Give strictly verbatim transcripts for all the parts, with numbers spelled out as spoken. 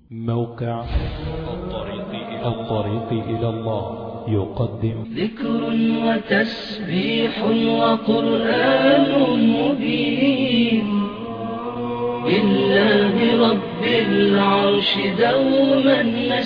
موقع الطريق إلى, الطريق إلى الله يقدم ذكر وتسبيح وقرآن مبين بالله رب العرش دوما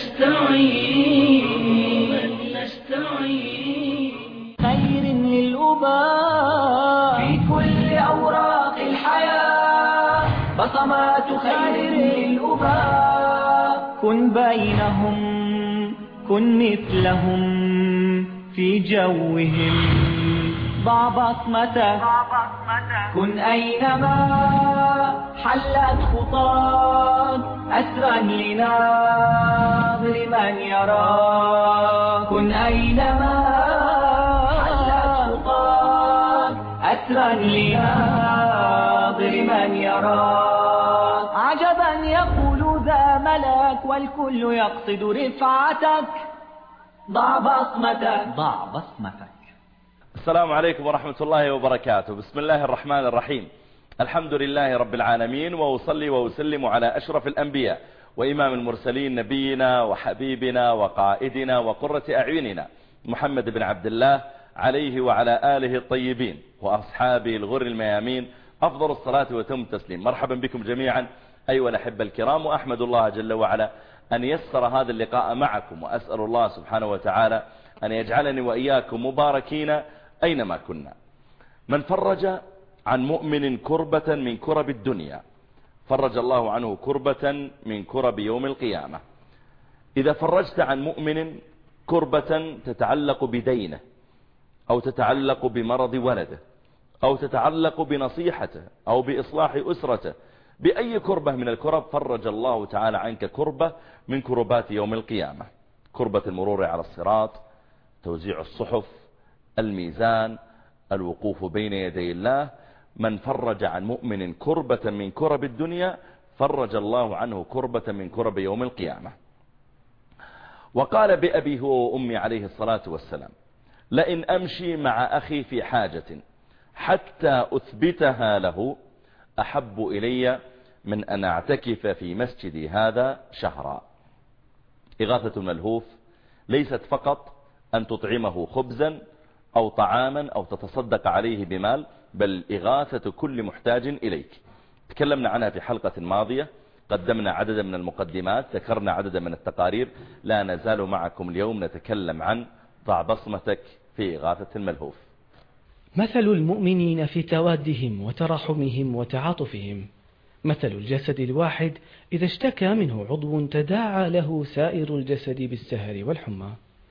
نستعين نستعين خير للأباء في كل أوراق الحياة بصمات خير للأباء كن بينهم كن مثلهم في جوهم ضع بصمتك كن أينما حلت خطاك أسرا لناظر من يراك كن أينما حلت خطاك أسرا لناظر من يراك عجبا يقول ذا ملك والكل يقصد رفعتك ضع بصمتك ضع بصمتك. السلام عليكم ورحمة الله وبركاته. بسم الله الرحمن الرحيم. الحمد لله رب العالمين، وأصلي وأسلم على أشرف الأنبياء وإمام المرسلين نبينا وحبيبنا وقائدنا وقرة أعيننا محمد بن عبد الله عليه وعلى آله الطيبين وأصحابه الغر الميامين أفضل الصلاة وتم التسليم. مرحبا بكم جميعا أيها الأحبة الكرام، وأحمد الله جل وعلا أن يسر هذا اللقاء معكم، وأسأل الله سبحانه وتعالى أن يجعلني وإياكم مباركين أينما كنا. من فرج عن مؤمن كربة من كرب الدنيا فرج الله عنه كربة من كرب يوم القيامة. إذا فرجت عن مؤمن كربة تتعلق بدينه أو تتعلق بمرض ولده أو تتعلق بنصيحته أو بإصلاح أسرته، بأي كربة من الكرب فرج الله تعالى عنك كربة من كربات يوم القيامة. كربة المرور على الصراط، توزيع الصحف، الميزان، الوقوف بين يدي الله. من فرج عن مؤمن كربة من كرب الدنيا فرج الله عنه كربة من كرب يوم القيامة. وقال بأبي هو وأمي عليه الصلاة والسلام: لئن أمشي مع أخي في حاجة حتى أثبتها له أحب إلي من أن أعتكف في مسجدي هذا شهرا. إغاثة الملهوف ليست فقط أن تطعمه خبزا أو طعاما أو تتصدق عليه بمال، بل إغاثة كل محتاج إليك. تكلمنا عنها في حلقة ماضية، قدمنا عددا من المقدمات، ذكرنا عددا من التقارير. لا نزال معكم اليوم نتكلم عن ضع بصمتك في إغاثة الملهوف. مثل المؤمنين في توادهم وتراحمهم وتعاطفهم مثل الجسد الواحد إذا اشتكى منه عضو تداعى له سائر الجسد بالسهر والحمى.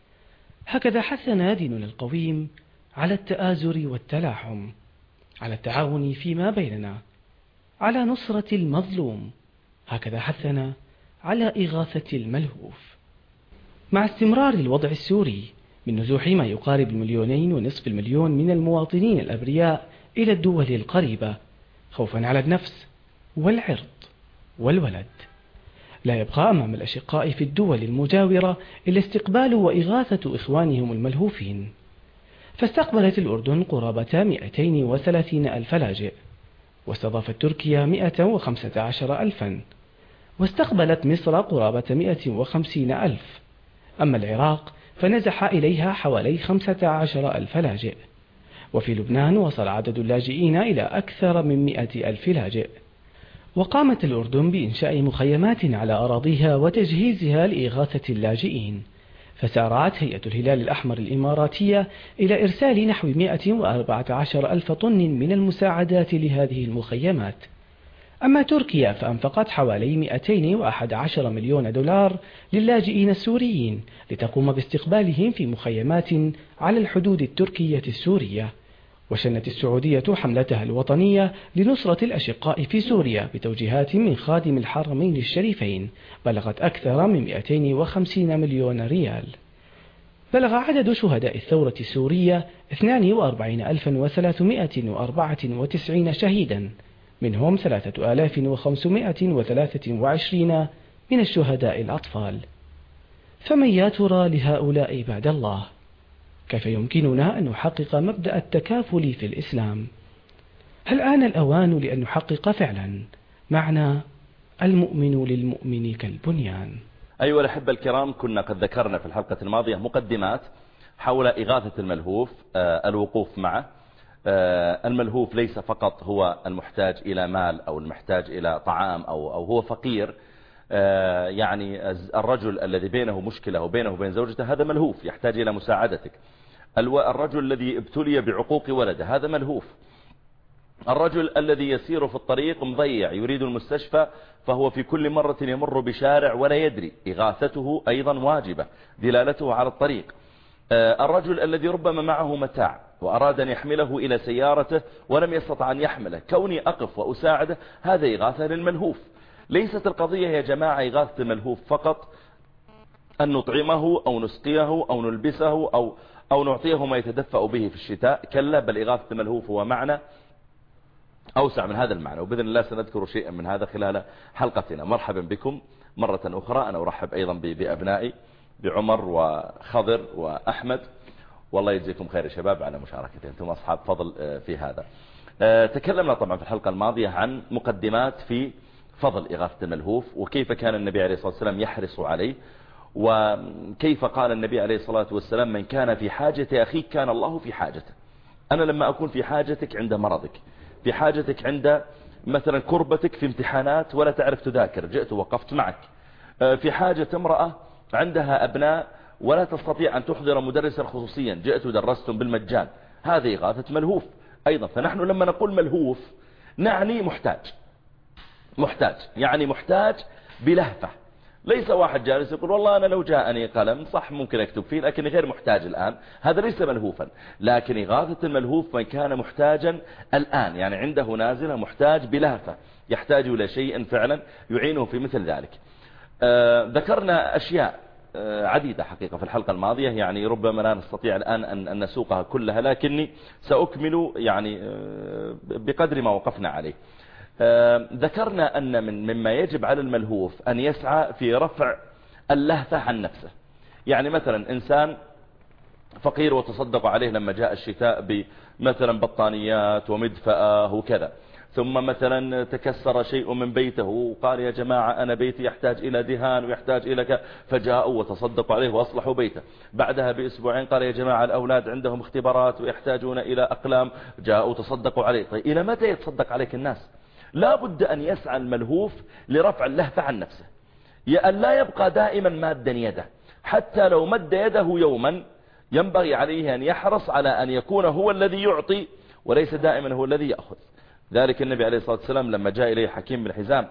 هكذا حثنا ديننا القويم على التآزر والتلاحم، على التعاون فيما بيننا، على نصرة المظلوم. هكذا حثنا على إغاثة الملهوف. مع استمرار الوضع السوري من نزوح ما يقارب المليونين ونصف المليون من المواطنين الأبرياء إلى الدول القريبة خوفا على النفس والعرض والولد، لا يبقى أمام الأشقاء في الدول المجاورة إلا استقبال وإغاثة إخوانهم الملهوفين. فاستقبلت الأردن قرابة مئتين وثلاثين ألف لاجئ، واستضافت تركيا مئة وخمسة عشر ألفا، واستقبلت مصر قرابة مئة وخمسين ألف. أما العراق فنزح إليها حوالي خمسة عشر ألف لاجئ. وفي لبنان وصل عدد اللاجئين إلى أكثر من مئة ألف لاجئ. وقامت الأردن بإنشاء مخيمات على أراضيها وتجهيزها لإغاثة اللاجئين. فسارعت هيئة الهلال الأحمر الإماراتية إلى إرسال نحو مئة وأربعة عشر ألف طن من المساعدات لهذه المخيمات. أما تركيا فأنفقت حوالي مئتين وأحد عشر مليون دولار للاجئين السوريين لتقوم باستقبالهم في مخيمات على الحدود التركية السورية. وشنت السعودية حملتها الوطنية لنصرة الأشقاء في سوريا بتوجيهات من خادم الحرمين الشريفين بلغت أكثر من مئتين وخمسين مليون ريال. بلغ عدد شهداء الثورة السورية اثنين وأربعين ألفا وثلاثمئة وأربعة وتسعين شهيدا، منهم ثلاثة آلاف وخمسمئة وثلاثة وعشرين من الشهداء الأطفال. فمن يا ترى لهؤلاء بعد الله؟ كيف يمكننا أن نحقق مبدأ التكافل في الإسلام؟ هل آن الأوان لأن نحقق فعلا معنى المؤمن للمؤمن كالبنيان. أيها الأحبة الكرام، كنا قد ذكرنا في الحلقة الماضية مقدمات حول إغاثة الملهوف، الوقوف معه. الملهوف ليس فقط هو المحتاج إلى مال أو المحتاج إلى طعام أو, أو هو فقير. يعني الرجل الذي بينه مشكلة وبينه وبين زوجته هذا ملهوف، يحتاج إلى مساعدتك. الرجل الذي ابتلي بعقوق ولده هذا ملهوف. الرجل الذي يسير في الطريق مضيع يريد المستشفى، فهو في كل مرة يمر بشارع ولا يدري، إغاثته أيضا واجبة، دلالته على الطريق. الرجل الذي ربما معه متاع وأراد أن يحمله إلى سيارته ولم يستطع أن يحمله، كوني أقف وأساعده هذا إغاثة للملهوف. ليست القضية يا جماعة إغاثة الملهوف فقط أن نطعمه أو نسقيه أو نلبسه أو, أو نعطيه ما يتدفأ به في الشتاء، كلا، بل إغاثة الملهوف هو معنى أوسع من هذا المعنى، وبإذن الله سنذكر شيئا من هذا خلال حلقتنا. مرحبا بكم مرة أخرى. أنا أرحب أيضا بأبنائي بعمر وخضر وأحمد، والله يجزيكم خير يا شباب على مشاركتهم، أنتم أصحاب فضل في هذا. تكلمنا طبعا في الحلقة الماضية عن مقدمات في فضل إغاثة الملهوف، وكيف كان النبي عليه الصلاة والسلام يحرص عليه، وكيف قال النبي عليه الصلاة والسلام من كان في حاجة أخيك كان الله في حاجته. أنا لما أكون في حاجتك عند مرضك، في حاجتك عند مثلا كربتك في امتحانات ولا تعرف تذاكر، جئت ووقفت معك. في حاجة امرأة عندها أبناء ولا تستطيع أن تحضر مدرسا خصوصيا، جئت ودرستم بالمجان، هذه إغاثة ملهوف أيضا. فنحن لما نقول ملهوف نعني محتاج، محتاج يعني محتاج بلهفة، ليس واحد جالس يقول والله أنا لو جاءني قلم صح ممكن أكتب فيه لكن غير محتاج الآن، هذا ليس ملهوفا. لكن إغاثة الملهوف من كان محتاجا الآن، يعني عنده نازلة محتاج بلهفة، يحتاج إلى شيء فعلا يعينه في مثل ذلك. آه ذكرنا أشياء آه عديدة حقيقة في الحلقة الماضية، يعني ربما لا نستطيع الآن أن, أن نسوقها كلها، لكني سأكمل يعني آه بقدر ما وقفنا عليه. آه ذكرنا أن من مما يجب على الملهوف أن يسعى في رفع اللهفة عن نفسه. يعني مثلا إنسان فقير وتصدق عليه لما جاء الشتاء بمثلا بطانيات ومدفأة وكذا، ثم مثلا تكسر شيء من بيته وقال يا جماعة أنا بيتي يحتاج إلى دهان ويحتاج إلى كذا، فجاءوا وتصدقوا عليه وأصلحوا بيته. بعدها بأسبوعين قال يا جماعة الأولاد عندهم اختبارات ويحتاجون إلى أقلام، جاءوا تصدقوا عليه. طيب إلى متى يتصدق عليك الناس؟ لا بد أن يسعى الملهوف لرفع اللهفة عن نفسه، أن لا يبقى دائما مادا يده، حتى لو مد يده يوما ينبغي عليه أن يحرص على أن يكون هو الذي يعطي وليس دائما هو الذي يأخذ. ذلك النبي عليه الصلاة والسلام لما جاء إليه حكيم بن حزام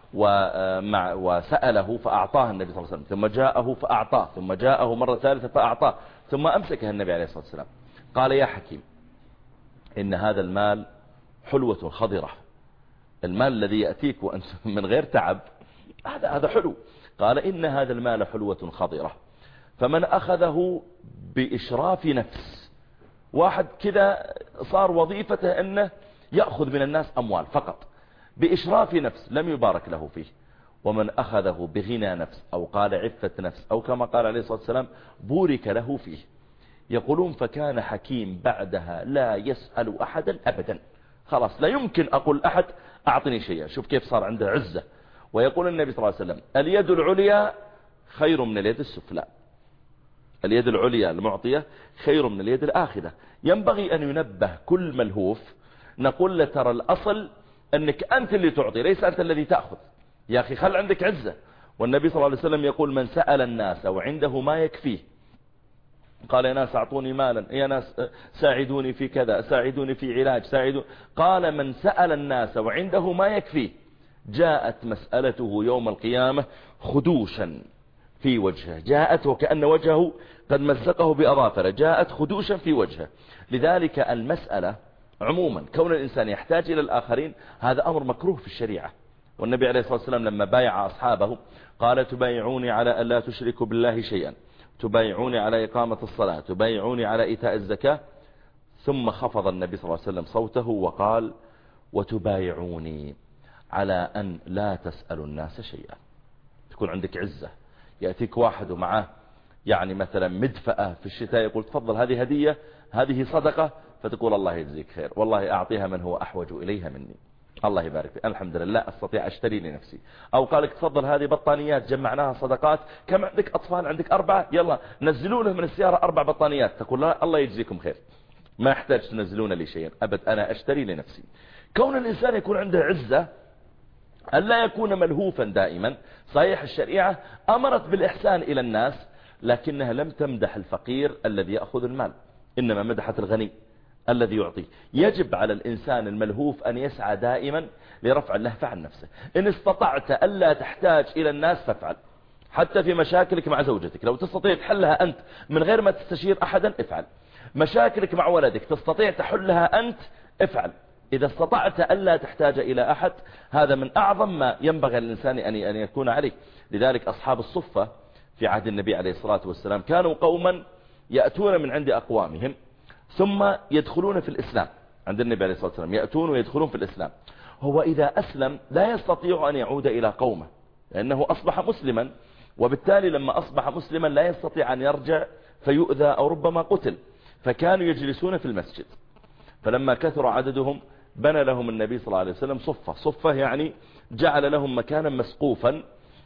وسأله فأعطاه النبي صلى الله عليه وسلم، ثم جاءه فأعطاه، ثم جاءه مرة ثالثة فأعطاه، ثم أمسكه النبي عليه الصلاة والسلام قال يا حكيم إن هذا المال حلوة خضرة، المال الذي يأتيك وأنت من غير تعب هذا هذا حلو. قال إن هذا المال حلوة خضرة، فمن أخذه بإشراف نفس، واحد كذا صار وظيفته أنه يأخذ من الناس أموال فقط بإشراف نفس لم يبارك له فيه، ومن أخذه بغنى نفس أو قال عفة نفس أو كما قال عليه الصلاة والسلام بورك له فيه. يقولون فكان حكيم بعدها لا يسأل أحدا أبدا، خلاص لا يمكن أقول أحد أعطني شيئا. شوف كيف صار عنده عزة. ويقول النبي صلى الله عليه وسلم اليد العليا خير من اليد السفلى، اليد العليا المعطية خير من اليد الآخذة. ينبغي أن ينبه كل ملهوف، نقول له ترى الأصل أنك أنت اللي تعطي ليس أنت الذي تأخذ، يا أخي خل عندك عزة. والنبي صلى الله عليه وسلم يقول من سأل الناس وعنده ما يكفيه، قال يا ناس أعطوني مالا، يا ناس ساعدوني في كذا، ساعدوني في علاج، ساعدوني، قال من سأل الناس وعنده ما يكفيه جاءت مسألته يوم القيامة خدوشا في وجهه، جاءت وكأن وجهه قد مزقه بأظافره، جاءت خدوشا في وجهه. لذلك المسألة عموما كون الإنسان يحتاج إلى الآخرين هذا أمر مكروه في الشريعة. والنبي عليه الصلاة والسلام لما بايع أصحابه قال تبايعوني على أن لا تشركوا بالله شيئا، تبايعوني على إقامة الصلاة، تبايعوني على إيتاء الزكاة، ثم خفض النبي صلى الله عليه وسلم صوته وقال وتبايعوني على أن لا تسألوا الناس شيئا. تكون عندك عزة، يأتيك واحد ومعه يعني مثلا مدفأة في الشتاء يقول تفضل هذه هدية، هذه صدقة، فتقول الله يجزيك خير والله أعطيها من هو أحوج إليها مني. الله يبارك فيك، الحمد لله أستطيع أشتري لنفسي. أو قال لك تفضل هذه بطانيات جمعناها صدقات، كم عندك أطفال؟ عندك أربعة، يلا نزلوا له من السيارة أربع بطانيات. تقول لا الله يجزيكم خير، ما يحتاج تنزلون لي شيئا أبد، أنا أشتري لنفسي. كون الإنسان يكون عنده عزة أن لا يكون ملهوفا دائما. صحيح الشريعة أمرت بالإحسان إلى الناس، لكنها لم تمدح الفقير الذي يأخذ المال، إنما مدحت الغني الذي يعطيه. يجب على الإنسان الملهوف أن يسعى دائما لرفع اللهفة عن نفسه. إن استطعت ألا تحتاج إلى الناس فافعل، حتى في مشاكلك مع زوجتك لو تستطيع تحلها أنت من غير ما تستشير أحدا افعل. مشاكلك مع ولدك تستطيع تحلها أنت افعل. إذا استطعت ألا تحتاج إلى أحد، هذا من أعظم ما ينبغي للإنسان أن يكون عليه. لذلك أصحاب الصفة في عهد النبي عليه الصلاة والسلام كانوا قوما يأتون من عند أقوامهم ثم يدخلون في الإسلام. عند النبي عليه الصلاة والسلام يأتون ويدخلون في الإسلام. هو إذا أسلم لا يستطيع أن يعود إلى قومه، لأنه أصبح مسلما، وبالتالي لما أصبح مسلما لا يستطيع أن يرجع فيؤذى أو ربما قتل. فكانوا يجلسون في المسجد، فلما كثر عددهم بنى لهم النبي صلى الله عليه وسلم صفة. صفة يعني جعل لهم مكانا مسقوفا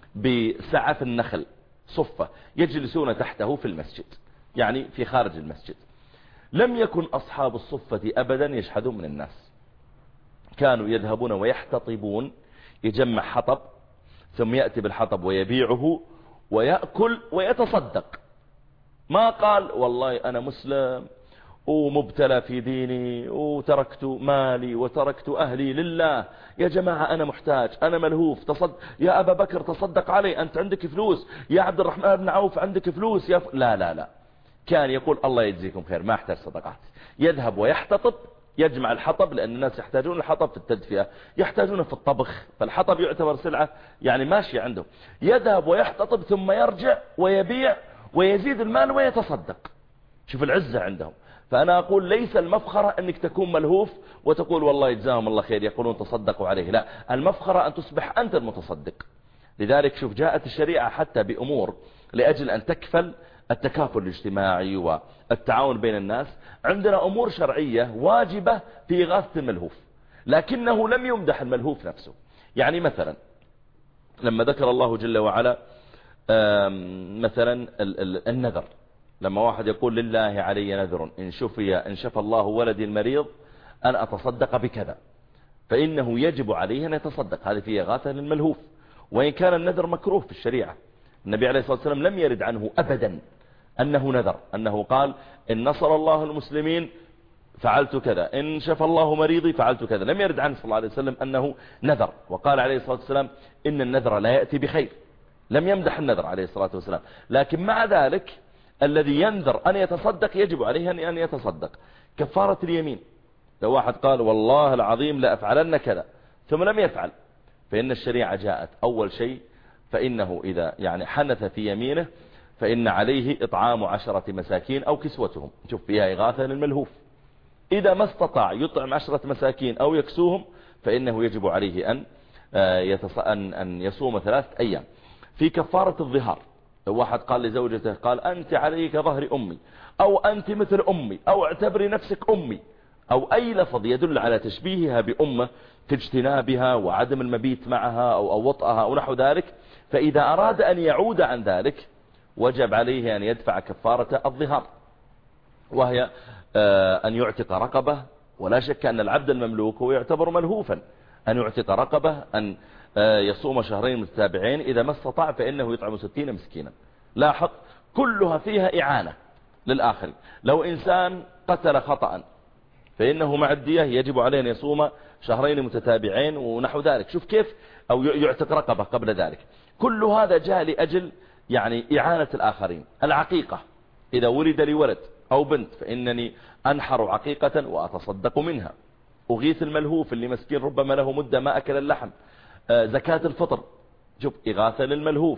بسعف النخل، صفة يجلسون تحته في المسجد، يعني في خارج المسجد. لم يكن أصحاب الصفة أبدا يشحذون من الناس، كانوا يذهبون ويحتطبون، يجمع حطب ثم يأتي بالحطب ويبيعه ويأكل ويتصدق. ما قال والله أنا مسلم ومبتلى في ديني وتركت مالي وتركت أهلي لله، يا جماعة أنا محتاج، أنا ملهوف، تصدق يا أبا بكر تصدق علي، أنت عندك فلوس، يا عبد الرحمن بن عوف عندك فلوس، يا ف... لا لا لا، كان يقول الله يجزيكم خير ما احتاج صدقات. يذهب ويحتطب، يجمع الحطب، لأن الناس يحتاجون الحطب في التدفئة، يحتاجونه في الطبخ، فالحطب يعتبر سلعة يعني ماشية عنده. يذهب ويحتطب ثم يرجع ويبيع ويزيد المال ويتصدق. شوف العزة عندهم. فأنا أقول ليس المفخرة أنك تكون ملهوف وتقول والله يجزاهم الله خير يقولون تصدقوا عليه، لا، المفخرة أن تصبح أنت المتصدق. لذلك شوف جاءت الشريعة حتى بأمور لأجل أن تكفل التكافل الاجتماعي والتعاون بين الناس. عندنا أمور شرعية واجبة في إغاثة الملهوف، لكنه لم يمدح الملهوف نفسه. يعني مثلا لما ذكر الله جل وعلا مثلا النذر، لما واحد يقول لله علي نذر إن شفي إن شفى الله ولدي المريض أن أتصدق بكذا، فإنه يجب عليه أن يتصدق. هذه فيه إغاثة للملهوف، وإن كان النذر مكروه في الشريعة. النبي عليه الصلاة والسلام لم يرد عنه أبدا أنه نذر، أنه قال إن نصر الله المسلمين فعلت كذا، إن شفى الله مريضي فعلت كذا. لم يرد عنه صلى الله عليه وسلم أنه نذر. وقال عليه الصلاة والسلام إن النذر لا يأتي بخير. لم يمدح النذر عليه الصلاة والسلام، لكن مع ذلك الذي ينذر أن يتصدق يجب عليه أن يتصدق. كفارة اليمين، لو واحد قال والله العظيم لا أفعلن كذا ثم لم يفعل، فإن الشريعة جاءت أول شيء فإنه إذا يعني حنث في يمينه فإن عليه إطعام عشرة مساكين أو كسوتهم. شوف فيها إغاثة للملهوف. إذا ما استطاع يطعم عشرة مساكين أو يكسوهم فإنه يجب عليه أن أن أن يصوم ثلاثة أيام. في كفارة الظهار، لو واحد قال لزوجته قال أنت عليك ظهر أمي، أو أنت مثل أمي، أو اعتبري نفسك أمي، أو أي لفظ يدل على تشبيهها بأمه في اجتنابها وعدم المبيت معها أو, أو وطئها أو نحو ذلك، فإذا أراد أن يعود عن ذلك وجب عليه أن يدفع كفارة الظهار، وهي أن يعتق رقبة. ولا شك أن العبد المملوك هو يعتبر ملهوفا، أن يعتق رقبة، أن يصوم شهرين متتابعين، إذا ما استطاع فإنه يطعم ستين مسكينا. لاحظ كلها فيها إعانة للآخر. لو إنسان قتل خطأ فإنه مع الدية يجب عليه أن يصوم شهرين متتابعين ونحو ذلك. شوف كيف، أو يعتق رقبة قبل ذلك. كل هذا جاء لأجل يعني إعانة الآخرين. العقيقة، إذا ولد لي ولد أو بنت فإنني أنحر عقيقة وأتصدق منها. أغيث الملهوف اللي مسكين ربما له مدة ما أكل اللحم. آه زكاة الفطر، شوف إغاثة للملهوف.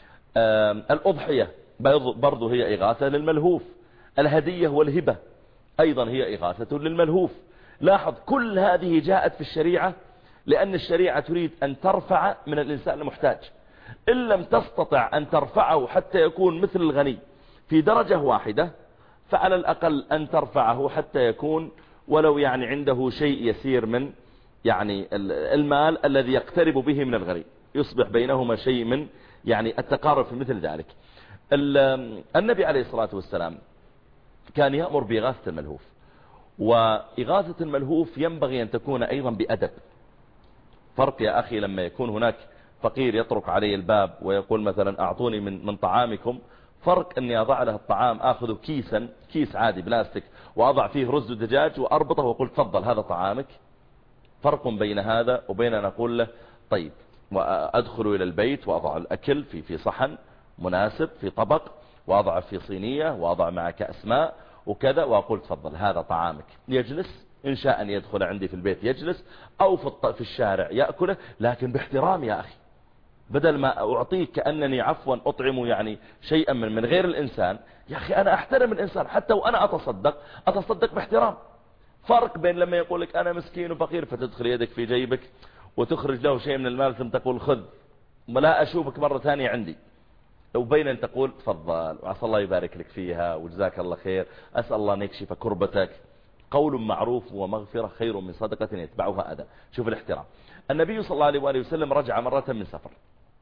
آه الأضحية برضو هي إغاثة للملهوف. الهدية والهبة أيضا هي إغاثة للملهوف. لاحظ كل هذه جاءت في الشريعة لأن الشريعة تريد أن ترفع من الإنسان المحتاج. إن لم تستطع أن ترفعه حتى يكون مثل الغني في درجة واحدة، فعلى الأقل أن ترفعه حتى يكون ولو يعني عنده شيء يسير من يعني المال الذي يقترب به من الغريب، يصبح بينهما شيء من يعني التقارب في مثل ذلك. النبي عليه الصلاة والسلام كان يأمر بإغاثة الملهوف، وإغاثة الملهوف ينبغي أن تكون أيضا بأدب. فرق يا أخي لما يكون هناك فقير يطرق علي الباب ويقول مثلا أعطوني من من طعامكم، فرق أني أضع له الطعام، أخذ كيسا كيس عادي بلاستيك وأضع فيه رز ودجاج وأربطه وأقول تفضل هذا طعامك. فرق بين هذا وبين أن أقول له طيب، وأدخل إلى البيت وأضع الأكل في في صحن مناسب في طبق، وأضع في صينية، وأضع مع كأس ماء وكذا، وأقول تفضل هذا طعامك. يجلس إن شاء أن يدخل عندي في البيت يجلس، أو في في الشارع يأكله، لكن باحترام يا أخي. بدل ما أعطيك كأنني عفوا أطعم يعني شيئا من من غير الإنسان، يا أخي أنا أحترم الإنسان حتى وأنا أتصدق أتصدق باحترام. فرق بين لما يقول لك أنا مسكين وفقير فتدخل يدك في جيبك وتخرج له شيء من المال ثم تقول خذ ولا أشوفك مرة ثانية عندي، وبين أن تقول تفضل وعسى الله يبارك لك فيها وجزاك الله خير، أسأل الله أن يكشف كربتك. قول معروف ومغفرة خير من صدقة يتبعها أذى. شوف الاحترام. النبي صلى الله عليه وآله وسلم رجع مرة من سفر،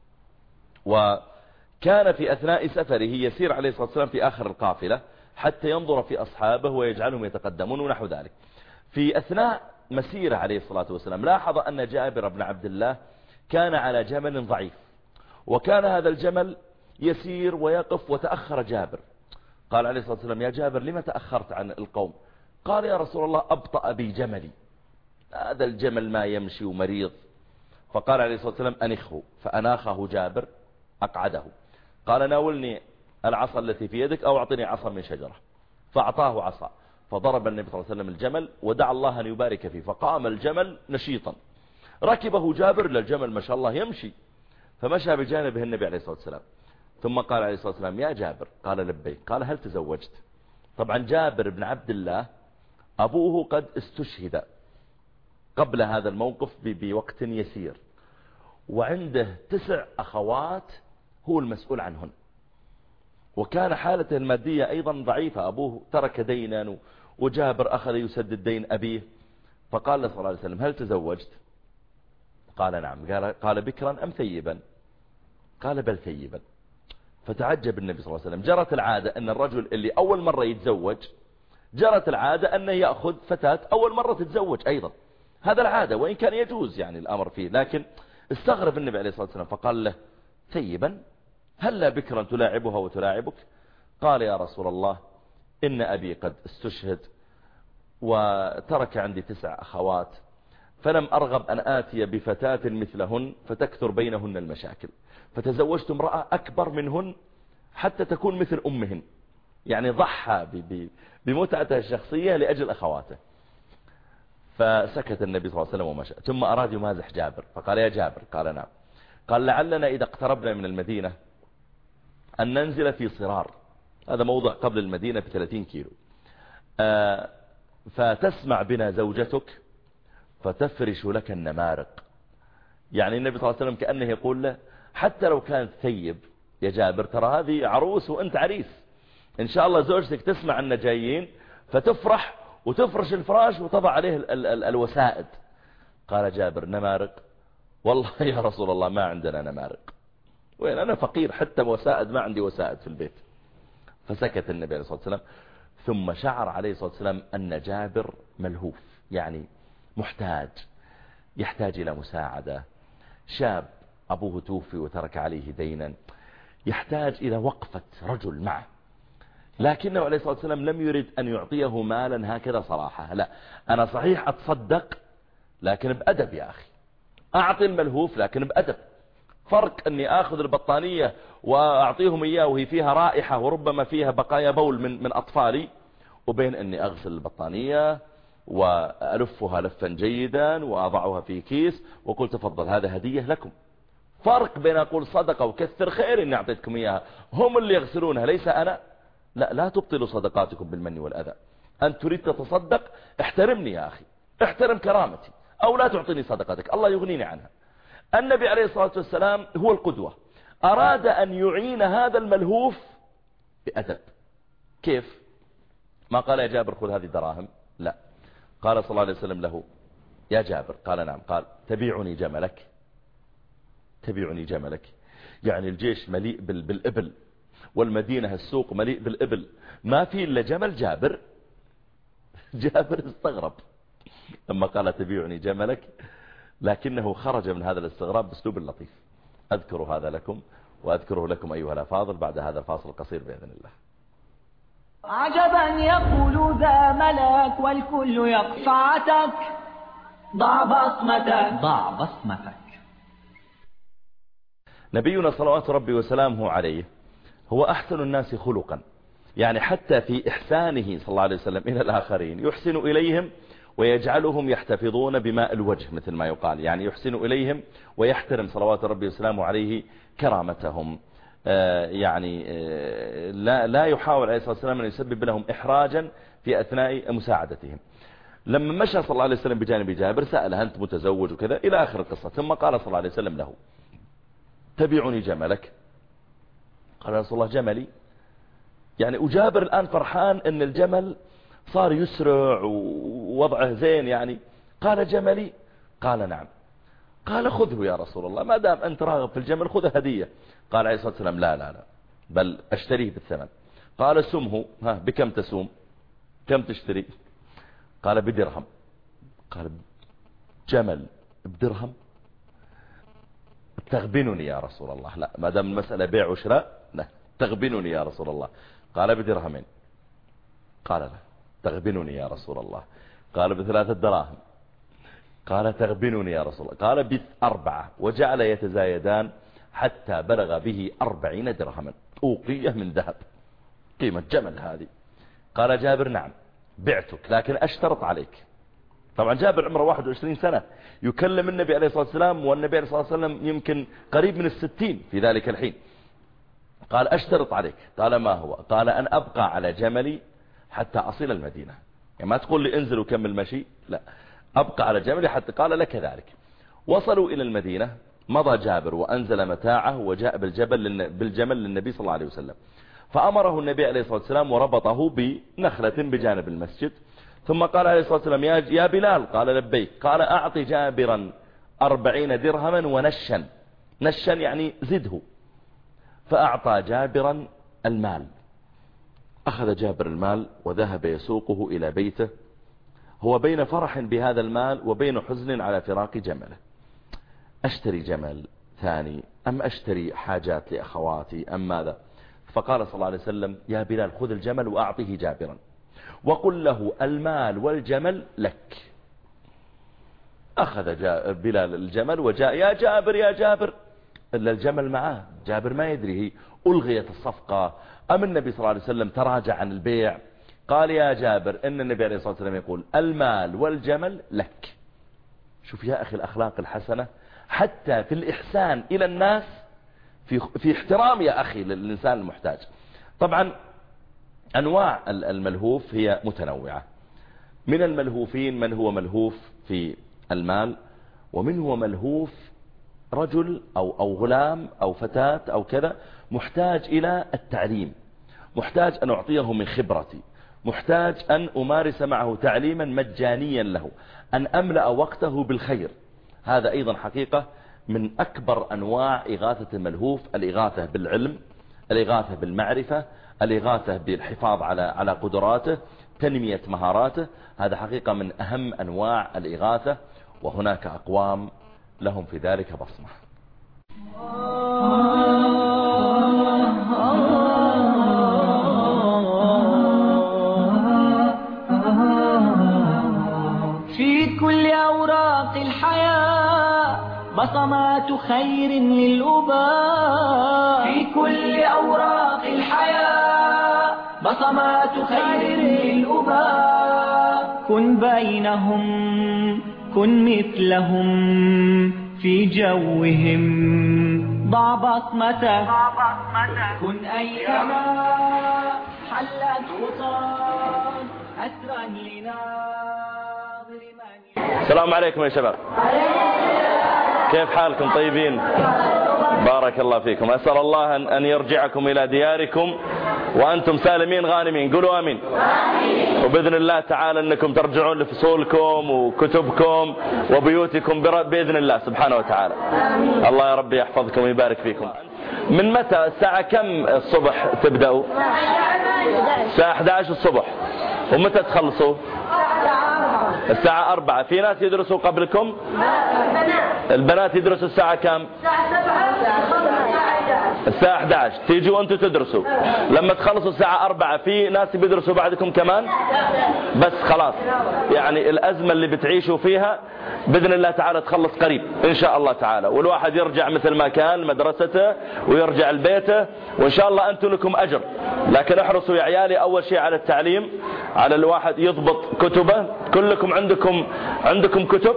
وكان في أثناء سفره يسير عليه الصلاة والسلام في آخر القافلة حتى ينظر في أصحابه ويجعلهم يتقدمون ونحو ذلك. في أثناء مسيره عليه الصلاة والسلام لاحظ أن جابر بن عبد الله كان على جمل ضعيف، وكان هذا الجمل يسير ويقف، وتأخر جابر. قال عليه الصلاة والسلام يا جابر لما تأخرت عن القوم؟ قال يا رسول الله أبطأ بي جملي، هذا الجمل ما يمشي ومريض. فقال عليه الصلاة والسلام أنخه، فأناخه جابر أقعده. قال ناولني العصا التي في يدك أو أعطني عصا من شجرة، فأعطاه عصا، فضرب النبي صلى الله عليه وسلم الجمل ودعا الله أن يبارك فيه، فقام الجمل نشيطا. ركبه جابر للجمل ما شاء الله يمشي، فمشى بجانبه النبي عليه الصلاة والسلام، ثم قال عليه الصلاة والسلام يا جابر، قال لبيك. قال هل تزوجت؟ طبعا جابر بن عبد الله أبوه قد استشهد قبل هذا الموقف بوقت يسير، وعنده تسع أخوات هو المسؤول عنهن، وكان حالته المادية أيضا ضعيفة. أبوه ترك دينا وجابر أخذ يسدد دين أبيه. فقال له صلى الله عليه وسلم هل تزوجت؟ قال نعم. قال, قال بكرا أم ثيبا؟ قال بل ثيبا. فتعجب النبي صلى الله عليه وسلم. جرت العادة أن الرجل اللي أول مرة يتزوج جرت العادة أنه يأخذ فتاة أول مرة تتزوج أيضا، هذا العادة، وإن كان يجوز يعني الأمر فيه، لكن استغرب النبي عليه الصلاة والسلام فقال له ثيبا هلا بكرا تلاعبها وتلاعبك؟ قال يا رسول الله إن أبي قد استشهد وترك عندي تسع أخوات، فلم أرغب أن آتي بفتاة مثلهن فتكثر بينهن المشاكل، فتزوجت امرأة أكبر منهن حتى تكون مثل أمهن، يعني ضحى بمتعته الشخصية لأجل أخواته. فسكت النبي صلى الله عليه وسلم ومشى، ثم أراد يمازح جابر فقال يا جابر، قال نعم. قال لعلنا إذا اقتربنا من المدينة أن ننزل في صرار، هذا موضع قبل المدينة بثلاثين كيلو، آه فتسمع بنا زوجتك فتفرش لك النمارق. يعني النبي صلى الله عليه وسلم كأنه يقول له حتى لو كانت ثيب يا جابر ترى هذه عروس وأنت عريس، إن شاء الله زوجتك تسمع أن جايين فتفرح وتفرش الفراش وتضع عليه ال ال ال الوسائد. قال جابر نمارق؟ والله يا رسول الله ما عندنا نمارق، وين أنا فقير حتى وسائد ما عندي وسائد في البيت. فسكت النبي عليه الصلاة والسلام، ثم شعر عليه الصلاة والسلام أن جابر ملهوف، يعني محتاج، يحتاج إلى مساعدة، شاب أبوه توفي وترك عليه دينا، يحتاج إلى وقفة رجل معه. لكنه عليه الصلاة والسلام لم يرد أن يعطيه مالا هكذا صراحة، لا، أنا صحيح أتصدق لكن بأدب يا أخي، أعطي الملهوف لكن بأدب. فرق أني أخذ البطانية وأعطيهم إياه وهي فيها رائحة وربما فيها بقايا بول من, من أطفالي، وبين أني أغسل البطانية وألفها لفا جيدا وأضعها في كيس وقلت تفضل هذا هدية لكم. فرق بين أقول صدقة وكثر خير إني أعطيتكم إياها، هم اللي يغسلونها ليس أنا. لا لا تبطلوا صدقاتكم بالمن والأذى. أنت تريد تتصدق احترمني يا أخي، احترم كرامتي، أو لا تعطيني صدقتك الله يغنيني عنها. النبي عليه الصلاة والسلام هو القدوة، أراد أن يعين هذا الملهوف بأدب. كيف؟ ما قال يا جابر خذ هذه دراهم، لا، قال صلى الله عليه وسلم له يا جابر. قال نعم. قال تبيعني جملك، تبيعني جملك. يعني الجيش مليء بالإبل، والمدينة السوق مليء بالإبل، ما في إلا جمل جابر. جابر استغرب لما قال تبيعني جملك، لكنه خرج من هذا الاستغراب بأسلوب لطيف. أذكر هذا لكم وأذكره لكم أيها الأفاضل بعد هذا الفاصل القصير بإذن الله. عجبا يقول ذا ملك والكل يقفعتك، ضع بصمتك ضع بصمتك. نبينا صلوات ربي وسلامه عليه هو أحسن الناس خلقا، يعني حتى في إحسانه صلى الله عليه وسلم إلى الآخرين يحسن إليهم ويجعلهم يحتفظون بماء الوجه مثل ما يقال، يعني يحسن إليهم ويحترم صلوات ربي وسلامه عليه كرامتهم. آه يعني آه لا, لا يحاول عليه الصلاة والسلام أن يسبب لهم إحراجا في أثناء مساعدتهم. لما مشى صلى الله عليه وسلم بجانب جابر سأله أنت متزوج وكذا إلى آخر القصة، ثم قال صلى الله عليه وسلم له تبيعني جملك. قال رسول الله جملي، يعني وجابر الآن فرحان أن الجمل صار يسرع ووضعه زين يعني. قال جملي. قال نعم. قال خذه يا رسول الله، ما دام أنت راغب في الجمل خذه هدية. قال عليه الصلاة والسلام لا لا لا بل أشتريه بالثمن. قال سمه، ها بكم تسوم، كم تشتري؟ قال بدرهم. قال جمل بدرهم؟ تغبنني يا رسول الله. لا، ما دام المسألة بيع وشراء لا تغبنني يا رسول الله. قال بدرهمين. قال لا تغبنني يا رسول الله. قال بثلاثة دراهم. قال تغبنني يا رسول الله. قال بأربعة، وجعل يتزايدان حتى بلغ به أربعين درهما أوقية من ذهب، قيمة جمل هذه. قال جابر نعم بعتك لكن أشترط عليك. طبعا جابر عمره واحد وعشرين سنة يكلم النبي عليه الصلاة والسلام، والنبي عليه الصلاة والسلام يمكن قريب من الستين في ذلك الحين. قال أشترط عليك. قال ما هو؟ قال أن أبقى على جملي حتى أصل المدينة. يعني ما تقول لي انزل وكمل مشي، لا، أبقى على جملي حتى. قال لك ذلك. وصلوا إلى المدينة، مضى جابر وأنزل متاعه وجاء بالجبل بالجمل للنبي صلى الله عليه وسلم، فأمره النبي عليه الصلاة والسلام وربطه بنخلة بجانب المسجد، ثم قال عليه الصلاة والسلام يا بلال. قال لبيك. قال أعطي جابرا أربعين درهما ونشا. نشا يعني زده. فأعطى جابرا المال. أخذ جابر المال وذهب يسوقه إلى بيته، هو بين فرح بهذا المال وبين حزن على فراق جمله. أشتري جمل ثاني أم أشتري حاجات لأخواتي أم ماذا؟ فقال صلى الله عليه وسلم يا بلال خذ الجمل وأعطيه جابرا وقل له المال والجمل لك. أخذ بلال الجمل وجاء يا جابر يا جابر، إلا الجمل معاه. جابر ما يدري هي ألغيت الصفقة أم النبي صلى الله عليه وسلم تراجع عن البيع. قال يا جابر إن النبي عليه الصلاة والسلام يقول المال والجمل لك. شوف يا أخي الأخلاق الحسنة حتى في الإحسان إلى الناس، في, في احترام يا أخي للإنسان المحتاج. طبعا أنواع الملهوف هي متنوعة. من الملهوفين من هو ملهوف في المال، ومن هو ملهوف رجل أو, أو غلام أو فتاة أو كذا محتاج إلى التعليم، محتاج أن أعطيه من خبرتي، محتاج أن أمارس معه تعليما مجانيا له، أن أملأ وقته بالخير. هذا أيضا حقيقة من أكبر أنواع إغاثة الملهوف، الإغاثة بالعلم، الإغاثة بالمعرفة، الإغاثة بالحفاظ على على قدراته، تنمية مهاراته. هذا حقيقة من أهم أنواع الإغاثة، وهناك أقوام لهم في ذلك بصمة. في كل أوراق الحياة بصمات خير للأباء. في كل أوراق الحياة بصمات خير للأباء. كن بينهم كن مثلهم في جوهم، ضع بصمتك كن أينما حلت خطاك أسرا لناظر من. السلام عليكم يا شباب. كيف حالكم؟ طيبين؟ بارك الله فيكم. أسأل الله أن يرجعكم إلى دياركم وأنتم سالمين غانمين. قولوا آمين. وبإذن الله تعالى أنكم ترجعون لفصولكم وكتبكم وبيوتكم بإذن الله سبحانه وتعالى. الله يا رب يحفظكم ويبارك فيكم. من متى الساعة كم الصبح تبدأوا؟ الساعة أحد عشر الصبح. ومتى تخلصوا؟ الساعة أربعة. في ناس يدرسوا قبلكم؟ البنات يدرسوا الساعة كم؟ الساعة أحد عشر. تيجوا أنتوا تدرسوا لما تخلصوا الساعة أربعة. في ناس بيدرسوا بعدكم كمان؟ بس خلاص يعني الأزمة اللي بتعيشوا فيها بإذن الله تعالى تخلص قريب إن شاء الله تعالى، والواحد يرجع مثل ما كان مدرسته ويرجع لبيته، وإن شاء الله أنتم لكم أجر. لكن احرصوا يا عيالي أول شيء على التعليم، على الواحد يضبط كتبه. كلكم عندكم عندكم كتب؟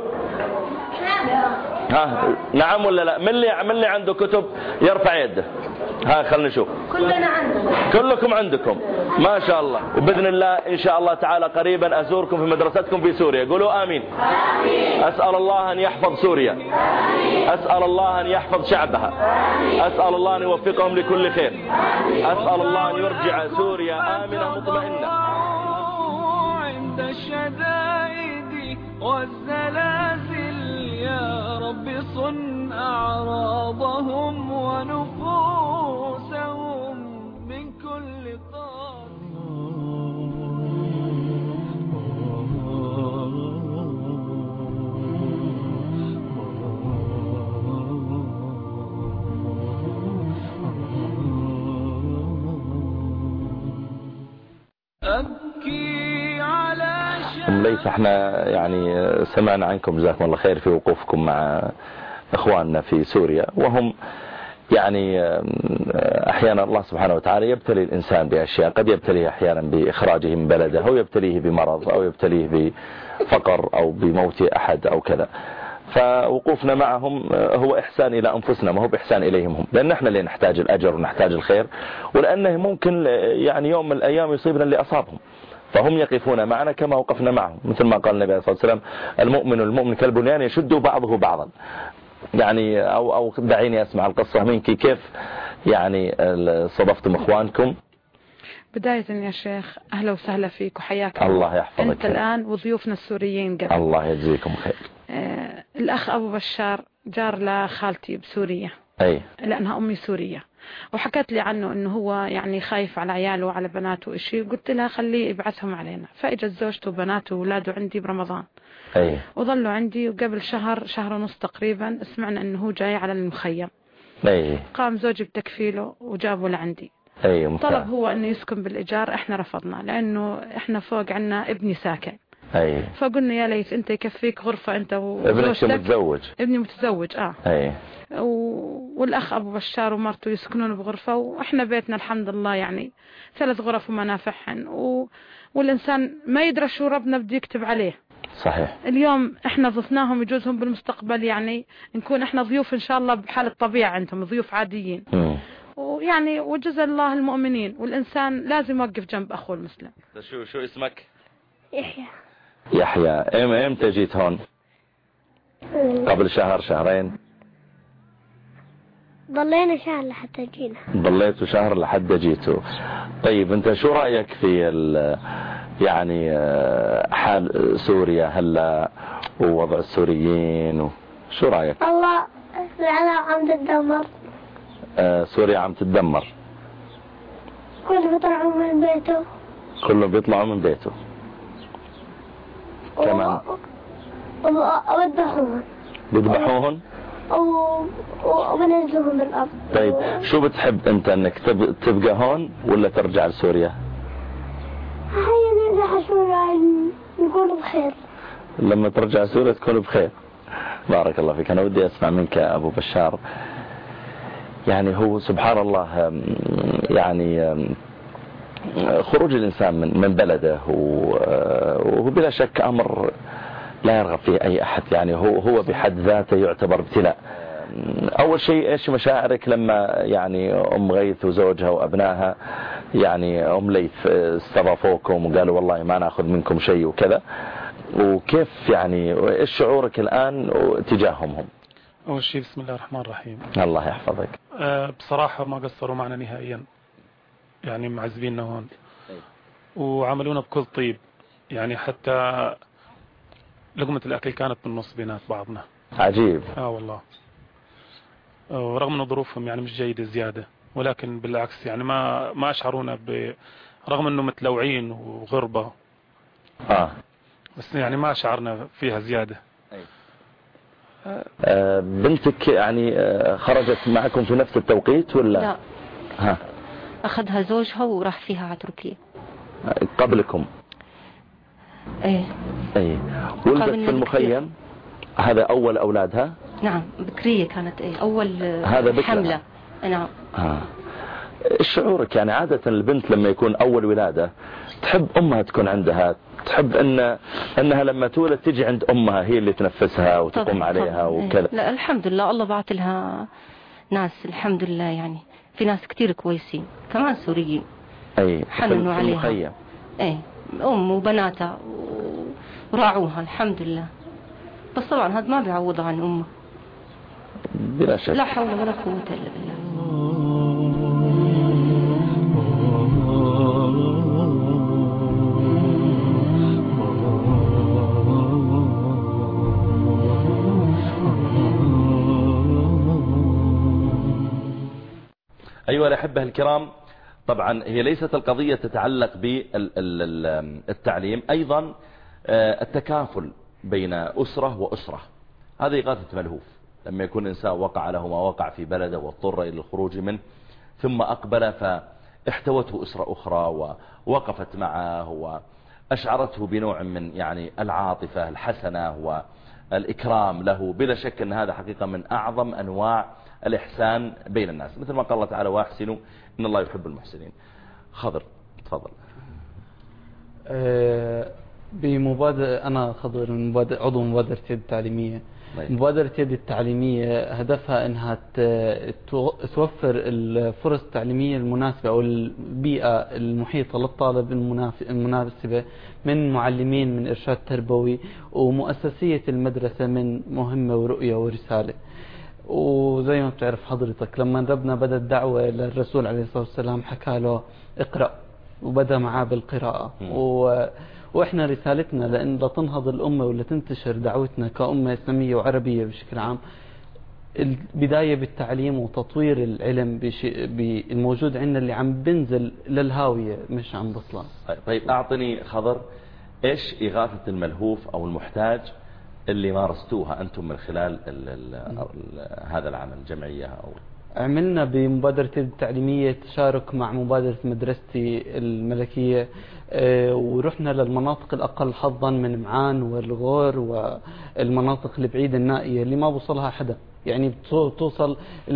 ها نعم ولا لا؟ من اللي من اللي عنده كتب يرفع يده. ها خلنا نشوف. كلنا عندنا. كلكم عندكم ما شاء الله. وبإذن الله إن شاء الله تعالى قريبا أزوركم في مدرستكم في سوريا. قولوا آمين. آمين. أسأل الله أن يحفظ سوريا. آمين. أسأل الله أن يحفظ شعبها. آمين. أسأل الله أن يوفقهم لكل خير. آمين. أسأل الله أن يرجع سوريا آمنة مطمئنة. عند الشدائد والزلازل يا رب صن أعراضهم ونفوسهم من كل طار. أبكي على أم ليس احنا يعني سمعنا عنكم جزاكم الله خير في وقوفكم مع اخواننا في سوريا، وهم يعني احيانا الله سبحانه وتعالى يبتلي الانسان باشياء، قد يبتليه احيانا باخراجه من بلده، او يبتليه بمرض، او يبتليه بفقر او بموت احد او كذا. فوقوفنا معهم هو إحسان إلى أنفسنا، ما هو بإحسان إليهم هم، لأن احنا اللي نحتاج الأجر ونحتاج الخير، ولأنه ممكن يعني يوم من الأيام يصيبنا اللي أصابهم، فهم يقفون معنا كما وقفنا معهم. مثل ما قال النبي صلى الله عليه وسلم: المؤمن والمؤمن كالبنيان يشد بعضه بعضا. يعني أو أو دعيني أسمع القصة منك، كيف يعني صدفتم إخوانكم؟ بداية يا شيخ أهلا وسهلا فيك وحياك الله. الله يحفظك. أنت الآن وضيوفنا السوريين قبل. الله يجزيكم خير. آه الأخ أبو بشار جار لخالتي بسوريا، أي لأنها أمي سورية، وحكت لي عنه أنه هو يعني خايف على عياله وعلى بناته إشي. قلت لها خليه يبعثهم علينا، فإجت زوجته وبناته وولاده عندي برمضان. أي. وظلوا عندي، وقبل شهر شهر ونص تقريبا سمعنا أنه هو جاي على المخيم. أي. قام زوجي بتكفيله وجابه لعندي. أي. طلب هو أنه يسكن بالإيجار، إحنا رفضنا لأنه إحنا فوق عنا ابني ساكن. أي. فقلنا يا ليت أنت يكفيك غرفة أنت وزوجتك. ابنك متزوج؟ ابني متزوج آه. أي. و... والأخ أبو بشار ومرته يسكنون بغرفة، وإحنا بيتنا الحمد لله يعني ثلاث غرف ومنافعهن، و... والإنسان ما يدري شو ربنا بده يكتب عليه. صحيح. اليوم إحنا ضفناهم، يجوزهم بالمستقبل يعني نكون إحنا ضيوف إن شاء الله بحالة طبيعة عندهم، ضيوف عاديين. م. ويعني وجزا الله المؤمنين، والإنسان لازم يوقف جنب أخوه المسلم. شو شو اسمك؟ يحيى. يحيى. ام امتى جيت هون؟ قبل شهر شهرين؟ ضلينا شهر لحتى جينا. ضليتوا شهر لحد جيتوا. طيب انت شو رأيك في يعني حال سوريا هلا ووضع السوريين، شو رأيك؟ الله العالم عم تتدمر. آه سوريا عم تتدمر. كله بيطلعوا من بيته. كله بيطلعوا من بيته. كمان وبذبحوهن. بيذبحوهن؟ وبنزلوهم بالأرض. طيب شو بتحب انت، انك تبقى هون ولا ترجع لسوريا؟ هيا نرجع سوريا نكون بخير. لما ترجع سوريا تكون بخير. بارك الله فيك. انا ودي اسمع منك يا ابو بشار، يعني هو سبحان الله يعني خروج الانسان من من بلده وهو بلا شك امر لا يرغب فيه اي احد، يعني هو هو بحد ذاته يعتبر ابتلاء. اول شيء ايش مشاعرك لما يعني ام غيث وزوجها وابنائها يعني ام ليث استضافوكم وقالوا والله ما ناخذ منكم شيء وكذا، وكيف يعني ايش شعورك الان تجاههم هم؟ أول شيء بسم الله الرحمن الرحيم. الله يحفظك. أه بصراحة ما قصروا معنا نهائيا، يعني معذبيننا هون وعملونا بكل طيب، يعني حتى لقمة الأكل كانت بالنص بينات بعضنا. عجيب. آه والله. ورغم أن ظروفهم يعني مش جيدة زيادة، ولكن بالعكس يعني ما ما أشعرونا ب رغم أنه متلوعين وغربة. آه. بس يعني ما شعرنا فيها زيادة. آه بنتك يعني آه خرجت معكم في نفس التوقيت ولا؟ لا. ها. أخذها زوجها وراح فيها على تركيا. قبلكم؟ ايه. ايه. ولدت في المخيم؟ هذا أول أولادها؟ نعم بكرية كانت. ايه أول هذا حملة. نعم. ها. شعورك يعني عادة البنت لما يكون أول ولادة تحب أمها تكون عندها، تحب أن أنها لما تولد تجي عند أمها هي اللي تنفسها وتقوم عليها وكذا. لا الحمد لله الله بعت لها ناس الحمد لله، يعني في ناس كتير كويسين كمان سوريين. أي. حننوا عليها. المخيم. اي أم وبناتها وراعوها الحمد لله. بس طبعا هذا ما بيعوض عن أمه بلا شك. لا حول ولا قوة إلا بالله. أيها الأحبة الكرام، طبعا هي ليست القضية تتعلق بالتعليم، أيضا التكافل بين أسرة وأسرة. هذه إغاثة ملهوف. لما يكون إنسان وقع له ما وقع في بلده واضطر إلى الخروج منه، ثم أقبل فاحتوته أسرة أخرى ووقفت معه وأشعرته بنوع من يعني العاطفة الحسنة والإكرام له. بلا شك أن هذا حقيقة من أعظم أنواع الإحسان بين الناس، مثل ما قال الله تعالى وأحسنوا إن الله يحب المحسنين. خضر تفضل. أه بمبادرة أنا خضر من مبادرة عضو مبادرة يد التعليمية. مبادرة يد التعليمية هدفها أنها توفر الفرص التعليمية المناسبة أو البيئة المحيطة للطالب المناسبة من معلمين من إرشاد تربوي ومؤسسية المدرسة من مهمة ورؤية ورسالة. وزي ما بتعرف حضرتك لما ربنا بدأ الدعوة للرسول عليه الصلاة والسلام حكى له اقرأ وبدأ معاه بالقراءة. و وإحنا رسالتنا لأن لا تنهض الأمة ولا تنتشر دعوتنا كأمة إسلامية وعربية بشكل عام، البداية بالتعليم وتطوير العلم الموجود عندنا اللي عم بنزل للهاوية مش عم بطلع. طيب أعطني خضر إيش إغاثة الملهوف أو المحتاج اللي مارستوها أنتم من خلال ال ال ال هذا العمل الجمعية؟ أو عملنا بمبادرة التعليمية تشارك مع مبادرة مدرستي الملكية، ورحنا للمناطق الأقل حظا من معان والغور والمناطق البعيدة النائية اللي ما بوصلها حدا، يعني بتوصل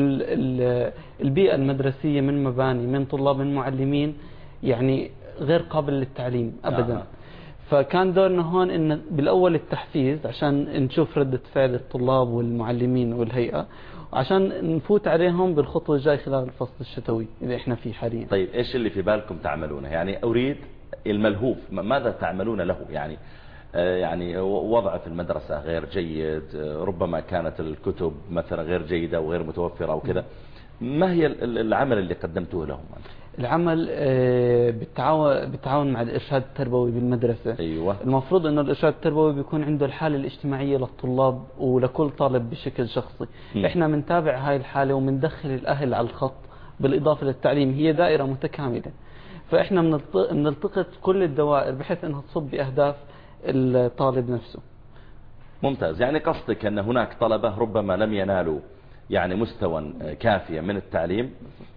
البيئة المدرسية من مباني من طلاب من معلمين يعني غير قابل للتعليم أبدا. آه. فكان دورنا هون إن بالأول التحفيز عشان نشوف ردة فعل الطلاب والمعلمين والهيئة، عشان نفوت عليهم بالخطوة الجاي خلال الفصل الشتوي اللي احنا فيه حاليا. طيب ايش اللي في بالكم تعملونه؟ يعني اريد الملهوف ماذا تعملون له؟ يعني آه يعني وضع في المدرسة غير جيد، آه ربما كانت الكتب مثلا غير جيدة وغير متوفرة وكذا. ما هي العمل اللي قدمتوه لهم؟ العمل بالتعاون بالتعاون مع الإرشاد التربوي بالمدرسة. أيوة. المفروض أنه الإرشاد التربوي بيكون عنده الحالة الاجتماعية للطلاب ولكل طالب بشكل شخصي. م. إحنا بنتابع هاي الحالة ومندخل الأهل على الخط بالإضافة للتعليم، هي دائرة متكاملة. فإحنا بنلتقط كل الدوائر بحيث أنها تصب بأهداف الطالب نفسه. ممتاز. يعني قصدك أن هناك طلبة ربما لم ينالوا يعني مستوى كافيا من التعليم،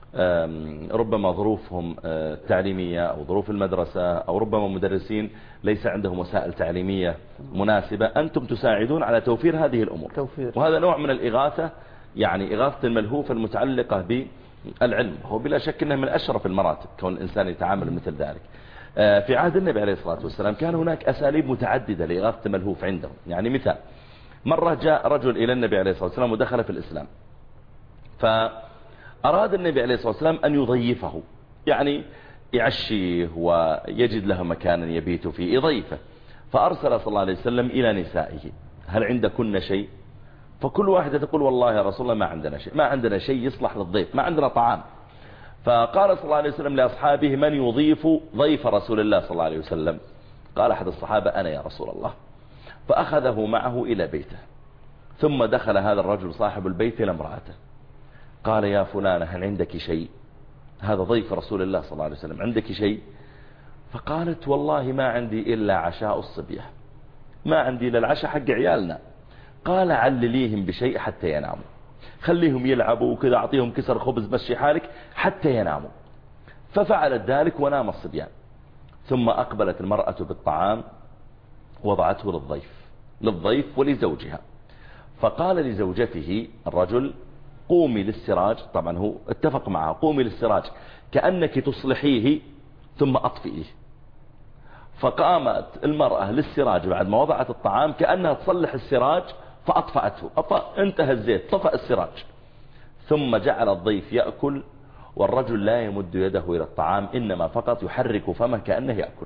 ربما ظروفهم التعليمية أو ظروف المدرسة أو ربما مدرسين ليس عندهم وسائل تعليمية مناسبة، أنتم تساعدون على توفير هذه الأمور. توفير. وهذا نوع من الإغاثة، يعني إغاثة الملهوف المتعلقة بالعلم، هو بلا شك أنه من أشرف المراتب كون الإنسان يتعامل مثل ذلك. في عهد النبي عليه الصلاة والسلام كان هناك أساليب متعددة لإغاثة الملهوف عندهم. يعني مثال، مرة جاء رجل إلى النبي عليه الصلاة والسلام ودخل في الإسلام، فأراد النبي عليه الصلاة والسلام أن يضيفه، يعني يعشيه ويجد له مكانا يبيت فيه، يضيفه. فأرسل صلى الله عليه وسلم إلى نسائه: هل عندكن شيء؟ فكل واحدة تقول والله يا رسول الله ما عندنا شيء، ما عندنا شيء يصلح للضيف، ما عندنا طعام. فقال صلى الله عليه وسلم لأصحابه من يضيف ضيف رسول الله صلى الله عليه وسلم؟ قال أحد الصحابة أنا يا رسول الله. فأخذه معه إلى بيته، ثم دخل هذا الرجل صاحب البيت إلى امرأته، قال يا فلانة هل عندك شيء؟ هذا ضيف رسول الله صلى الله عليه وسلم، عندك شيء؟ فقالت والله ما عندي إلا عشاء الصبية، ما عندي إلا العشاء حق عيالنا. قال علليهم بشيء حتى يناموا، خليهم يلعبوا وكذا، أعطيهم كسر خبز مشي حالك حتى يناموا. ففعلت ذلك ونام الصبيان. ثم أقبلت المرأة بالطعام وضعته للضيف للضيف ولزوجها. فقال لزوجته الرجل قومي للسراج، طبعا هو اتفق معها، قومي للسراج كأنك تصلحيه ثم أطفئيه. فقامت المرأة للسراج بعد ما وضعت الطعام كأنها تصلح السراج فأطفأته، انتهى الزيت، طفأ السراج. ثم جعل الضيف يأكل والرجل لا يمد يده إلى الطعام، إنما فقط يحرك فمه كأنه يأكل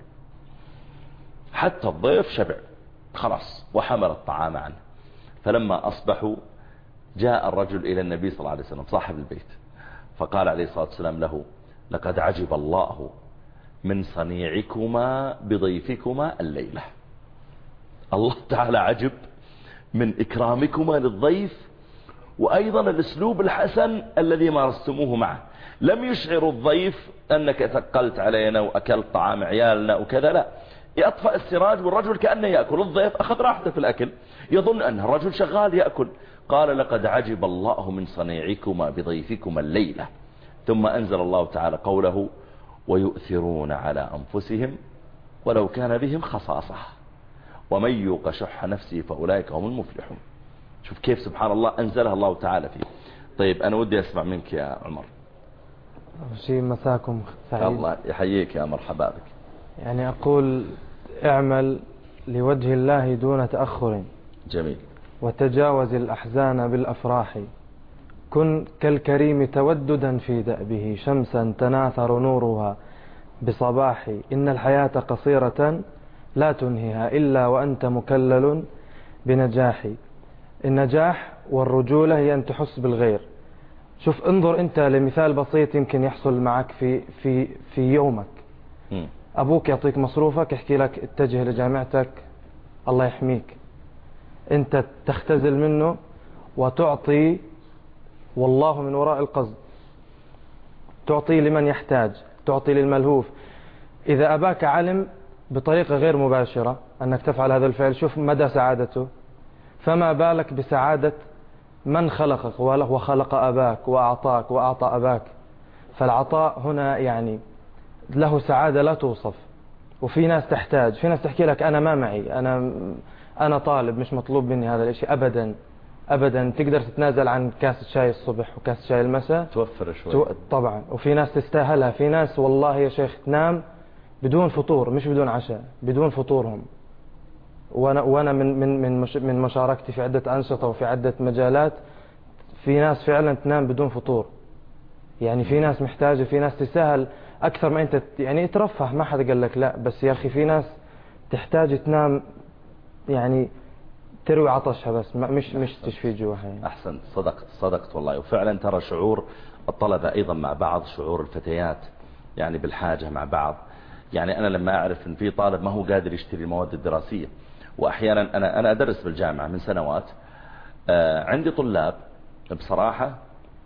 حتى الضيف شبع خلاص وحمل الطعام عنه. فلما أصبحوا جاء الرجل إلى النبي صلى الله عليه وسلم صاحب البيت، فقال عليه الصلاة والسلام له لقد عجب الله من صنيعكما بضيفكما الليلة. الله تعالى عجب من إكرامكما للضيف، وأيضا الأسلوب الحسن الذي مارستموه معه. لم يشعر الضيف أنك ثقلت علينا وأكلت طعام عيالنا وكذا، لا، يطفأ السراج والرجل كأنه يأكل. الضيف أخذ راحته في الأكل، يظن أن الرجل شغال يأكل. قال لقد عجب الله من صنيعكما بضيفكما الليلة. ثم أنزل الله تعالى قوله ويؤثرون على أنفسهم ولو كان بهم خصاصة ومن يوق شح نفسه فأولئك هم المفلحون. شوف كيف سبحان الله أنزلها الله تعالى فيه. طيب أنا ودي أسمع منك يا عمر. شيء مساكم سعيد. الله يحييك يا مرحبا بك. يعني أقول اعمل لوجه الله دون تأخر. جميل. وتجاوز الأحزان بالأفراح. كن كالكريم توددا في دأبه، شمسا تناثر نورها بصباح. إن الحياة قصيرة لا تنهيها إلا وأنت مكلل بنجاح. النجاح والرجولة هي أن تحس بالغير. شوف انظر أنت لمثال بسيط يمكن يحصل معك في في في يومك. م. أبوك يعطيك مصروفك، يحكي لك اتجه لجامعتك الله يحميك، أنت تختزل منه وتعطي والله من وراء القصد، تعطي لمن يحتاج، تعطي للملهوف. إذا أباك علم بطريقة غير مباشرة أنك تفعل هذا الفعل، شوف مدى سعادته، فما بالك بسعادة من خلقك وخلق أباك وأعطاك وأعطى أباك. فالعطاء هنا يعني له سعادة لا توصف. وفي ناس تحتاج، في ناس تحكي لك أنا ما معي، أنا أنا طالب مش مطلوب مني هذا الشيء أبدا أبدا. تقدر تتنازل عن كاس شاي الصبح وكاس شاي المساء، توفر شوي تو... طبعا. وفي ناس تستاهلها. في ناس والله يا شيخ تنام بدون فطور، مش بدون عشاء، بدون فطورهم. وانا وانا من من من مش... من مشاركتي في عدة أنشطة وفي عدة مجالات، في ناس فعلا تنام بدون فطور. يعني في ناس محتاجة، في ناس تستاهل أكثر ما أنت يعني ترفه، ما حدا قال لك لا، بس يا أخي في ناس تحتاج تنام يعني تروي عطشها بس، مش مش تشفي جوعها يعني. أحسن، صدقت صدقت والله. وفعلا ترى شعور الطلبة أيضا مع بعض، شعور الفتيات يعني بالحاجة مع بعض. يعني أنا لما أعرف إن في طالب ما هو قادر يشتري المواد الدراسية، وأحيانا أنا أنا أدرس بالجامعة من سنوات، آه عندي طلاب بصراحة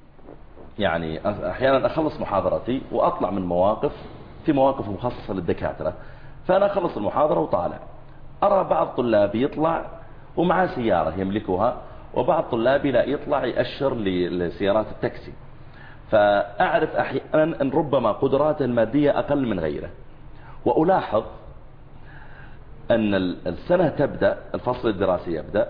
يعني أحيانا أخلص محاضرتي وأطلع من مواقف، في مواقف مخصصة للدكاترة، فأنا أخلص المحاضرة وطالع، أرى بعض طلابي يطلع ومعه سيارة يملكها، وبعض طلابي لا يطلع يأشر لسيارات التاكسي. فأعرف أحيانا أن ربما قدراته المادية أقل من غيره. وألاحظ أن السنة تبدأ، الفصل الدراسي يبدأ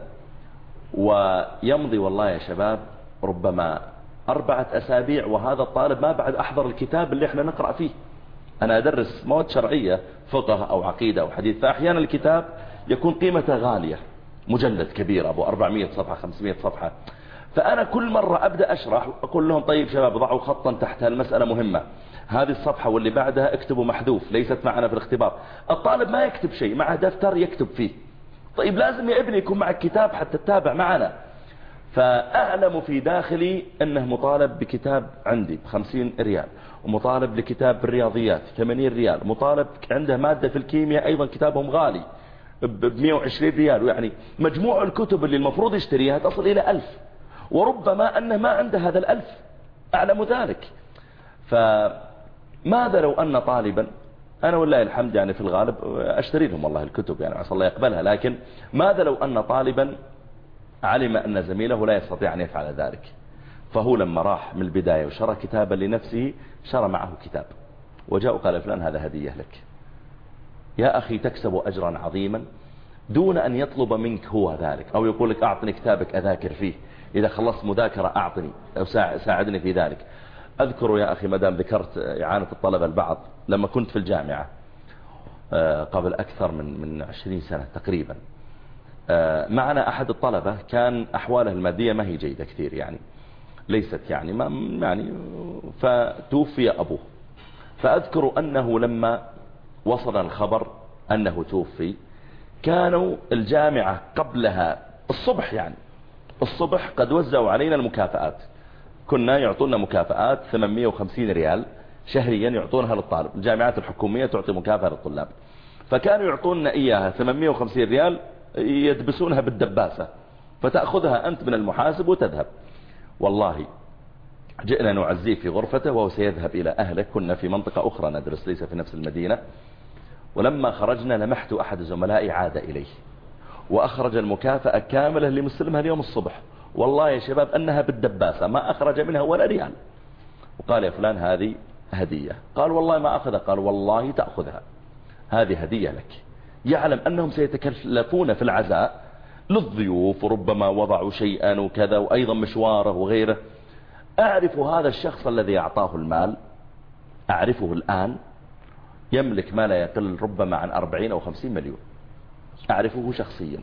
ويمضي والله يا شباب ربما أربعة أسابيع وهذا الطالب ما بعد أحضر الكتاب اللي احنا نقرأ فيه. أنا أدرس مواد شرعية، فقه أو عقيدة أو حديث، فأحيانا الكتاب يكون قيمته غالية، مجلد كبير أبو أربعمائة صفحة خمسمائة صفحة. فأنا كل مرة أبدأ أشرح أقول لهم طيب شباب ضعوا خطا تحتها المسألة مهمة، هذه الصفحة واللي بعدها اكتبوا محذوف ليست معنا في الاختبار. الطالب ما يكتب شيء، معه دفتر يكتب فيه. طيب لازم يا ابني يكون معك كتاب حتى تتابع معنا. فأعلم في داخلي أنه مطالب بكتاب عندي بخمسين ريال، ومطالب لكتاب بالرياضيات ثمانين ريال، مطالب عنده مادة في الكيمياء أيضا كتابهم غالي ب مئة وعشرين ريال، ويعني مجموع الكتب اللي المفروض يشتريها تصل إلى ألف، وربما أنه ما عنده هذا الألف، أعلم ذلك. فماذا لو أن طالبا، أنا والله الحمد يعني في الغالب أشتري لهم والله الكتب يعني عسى الله يقبلها، لكن ماذا لو أن طالبا علم أن زميله لا يستطيع أن يفعل ذلك، فهو لما راح من البداية وشرى كتابا لنفسه شرى معه كتاب، وجاء وقال فلان هذا هدية لك يا أخي تكسب أجرا عظيما دون أن يطلب منك هو ذلك، أو يقول لك أعطني كتابك أذاكر فيه، إذا خلصت مذاكرة أعطني أو ساعدني في ذلك. أذكر يا أخي مدام ذكرت إعانة الطلبة البعض، لما كنت في الجامعة قبل أكثر من من عشرين سنة تقريبا، معنا أحد الطلبة كان أحواله المادية ما هي جيدة كثير، يعني ليست يعني ما يعني فتوفي أبوه. فأذكر أنه لما وصل الخبر أنه توفي كانوا الجامعة قبلها الصبح، يعني الصبح قد وزعوا علينا المكافآت، كنا يعطونا مكافآت ثمانمئة وخمسين ريال شهريا يعطونها للطالب، الجامعات الحكومية تعطي مكافأة للطلاب، فكانوا يعطوننا إياها ثمانمئة وخمسين ريال يدبسونها بالدباسة، فتأخذها أنت من المحاسب وتذهب. والله جئنا نعزيه في غرفته وهو سيذهب إلى أهله، كنا في منطقة أخرى ندرس ليس في نفس المدينة، ولما خرجنا لمحت أحد زملائي عاد إليه وأخرج المكافأة كاملة اللي مسلمها اليوم الصبح، والله يا شباب أنها بالدباسة ما أخرج منها ولا ريال، وقال يا فلان هذه هدية، قال والله ما أخذها، قال والله تأخذها هذه هدية لك. يعلم أنهم سيتكلفون في العزاء للضيوف وربما وضعوا شيئا وكذا وأيضا مشواره وغيره. أعرف هذا الشخص الذي أعطاه المال، أعرفه الآن يملك ما لا يقل ربما عن أربعين أو خمسين مليون، أعرفه شخصيا،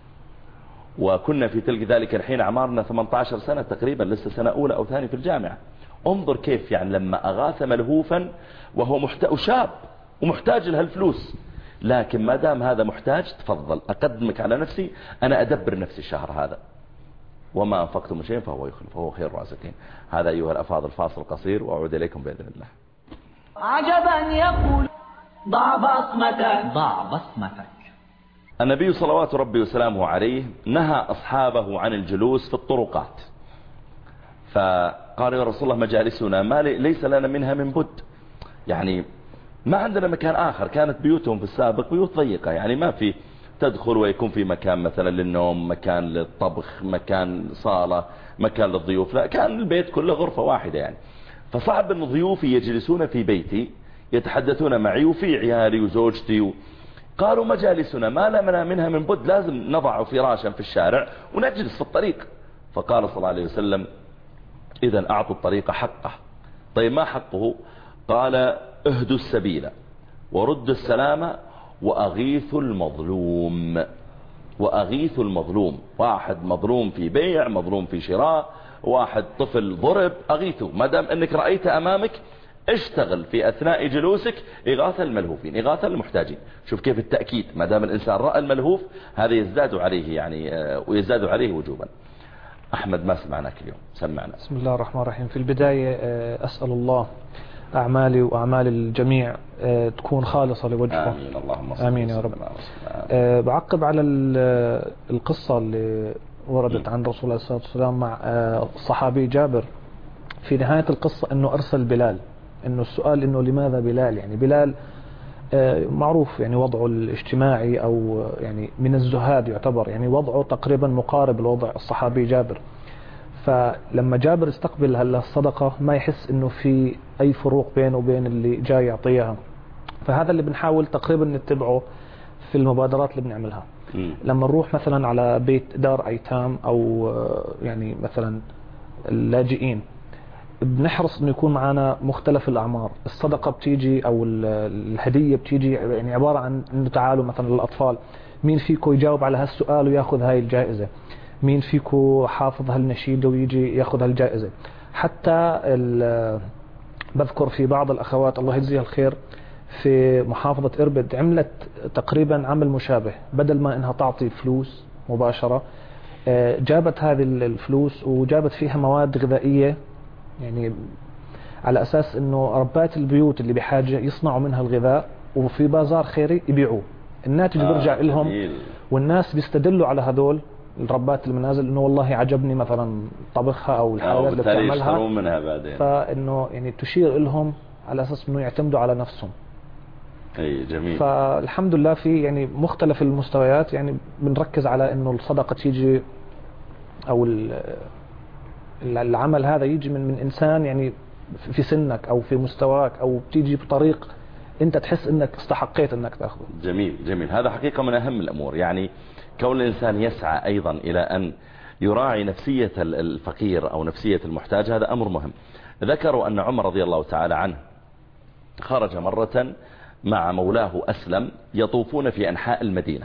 وكنا في تلك ذلك الحين أعمارنا ثمانية عشر سنة تقريبا، لسه سنة أولى أو ثاني في الجامعة. انظر كيف يعني لما أغاث ملهوفا وهو محتاج شاب ومحتاج لها الفلوس، لكن ما دام هذا محتاج تفضل أقدمك على نفسي، أنا أدبر نفسي الشهر هذا، وما أنفقتم من شيء فهو يخلف فهو خير الرازقين. هذا أيها الأفاضل فاصل قصير وأعود إليكم بإذن الله. عجبا يقول ضع بصمتك ضع بصمتك. النبي صلوات ربي وسلامه عليه نهى أصحابه عن الجلوس في الطرقات، فقال يا رسول الله مجالسنا ما ليس لنا منها من بد، يعني ما عندنا مكان آخر، كانت بيوتهم في السابق بيوت ضيقة، يعني ما في تدخل ويكون في مكان مثلا للنوم، مكان للطبخ، مكان صالة، مكان للضيوف، لا كان البيت كله غرفة واحدة يعني. فصعب أن ضيوفي يجلسون في بيتي يتحدثون معي وفي عيالي وزوجتي و... قالوا مجالسنا ما لنا منها من بد، لازم نضع فراشا في الشارع ونجلس في الطريق. فقال صلى الله عليه وسلم إذن أعطوا الطريق حقه. طيب ما حقه؟ قال اهدوا السبيل وردوا السلام وأغيثوا المظلوم. وأغيثوا المظلوم، واحد مظلوم في بيع، مظلوم في شراء، واحد طفل ضرب، أغيثوا. ما دام أنك رأيت أمامك اشتغل في أثناء جلوسك إغاثة الملهوفين، إغاثة المحتاجين. شوف كيف التأكيد، ما دام الإنسان رأى الملهوف هذا يزداد عليه يعني ويزداد عليه وجوبا. أحمد ما سمعناك اليوم، سمعنا. بسم الله الرحمن الرحيم. في البداية أسأل الله أعمالي وأعمال الجميع تكون خالصة لوجهه. آمين اللهم صل آمين يا رب. بعقب على القصة اللي وردت عن رسول الله صلى الله عليه وسلم مع الصحابي جابر في نهاية القصة أنه أرسل بلال، أنه السؤال أنه لماذا بلال؟ يعني بلال معروف يعني وضعه الاجتماعي أو يعني من الزهاد يعتبر، يعني وضعه تقريبا مقارب لوضع الصحابي جابر. فلما جابر استقبل هلا الصدقة ما يحس انه في اي فروق بينه وبين اللي جاي يعطيها. فهذا اللي بنحاول تقريبا نتبعه في المبادرات اللي بنعملها. م. لما نروح مثلا على بيت دار ايتام او يعني مثلا اللاجئين بنحرص انه يكون معنا مختلف الاعمار. الصدقة بتيجي او الهدية بتيجي يعني عبارة عن انه تعالوا مثلا للاطفال، مين فيكم يجاوب على هالسؤال وياخذ هاي الجائزة، مين فيكم حافظ هالنشيد ويجي ياخذ هالجائزة. حتى بذكر في بعض الأخوات الله يجزيها الخير في محافظة إربد عملت تقريبا عمل مشابه، بدل ما إنها تعطي فلوس مباشرة جابت هذه الفلوس وجابت فيها مواد غذائية، يعني على أساس أنه ربات البيوت اللي بحاجة يصنعوا منها الغذاء وفي بازار خيري يبيعوه، الناتج آه بيرجع لهم جميل. والناس بيستدلوا على هذول الربات المنازل انه والله عجبني مثلا طبخها او الحاجات اللي بتعملها منها بعدين، فانه يعني تشير لهم على اساس انه يعتمدوا على نفسهم. اي جميل. فالحمد لله في يعني مختلف المستويات، يعني بنركز على انه الصدقه تيجي او العمل هذا يجي من من انسان يعني في سنك او في مستواك، او بتيجي بطريق انت تحس انك استحقيت انك تاخذه. جميل جميل. هذا حقيقة من اهم الامور، يعني كون الانسان يسعى ايضا الى ان يراعي نفسية الفقير او نفسية المحتاج، هذا امر مهم. ذكروا ان عمر رضي الله تعالى عنه خرج مرة مع مولاه أسلم يطوفون في أنحاء المدينة،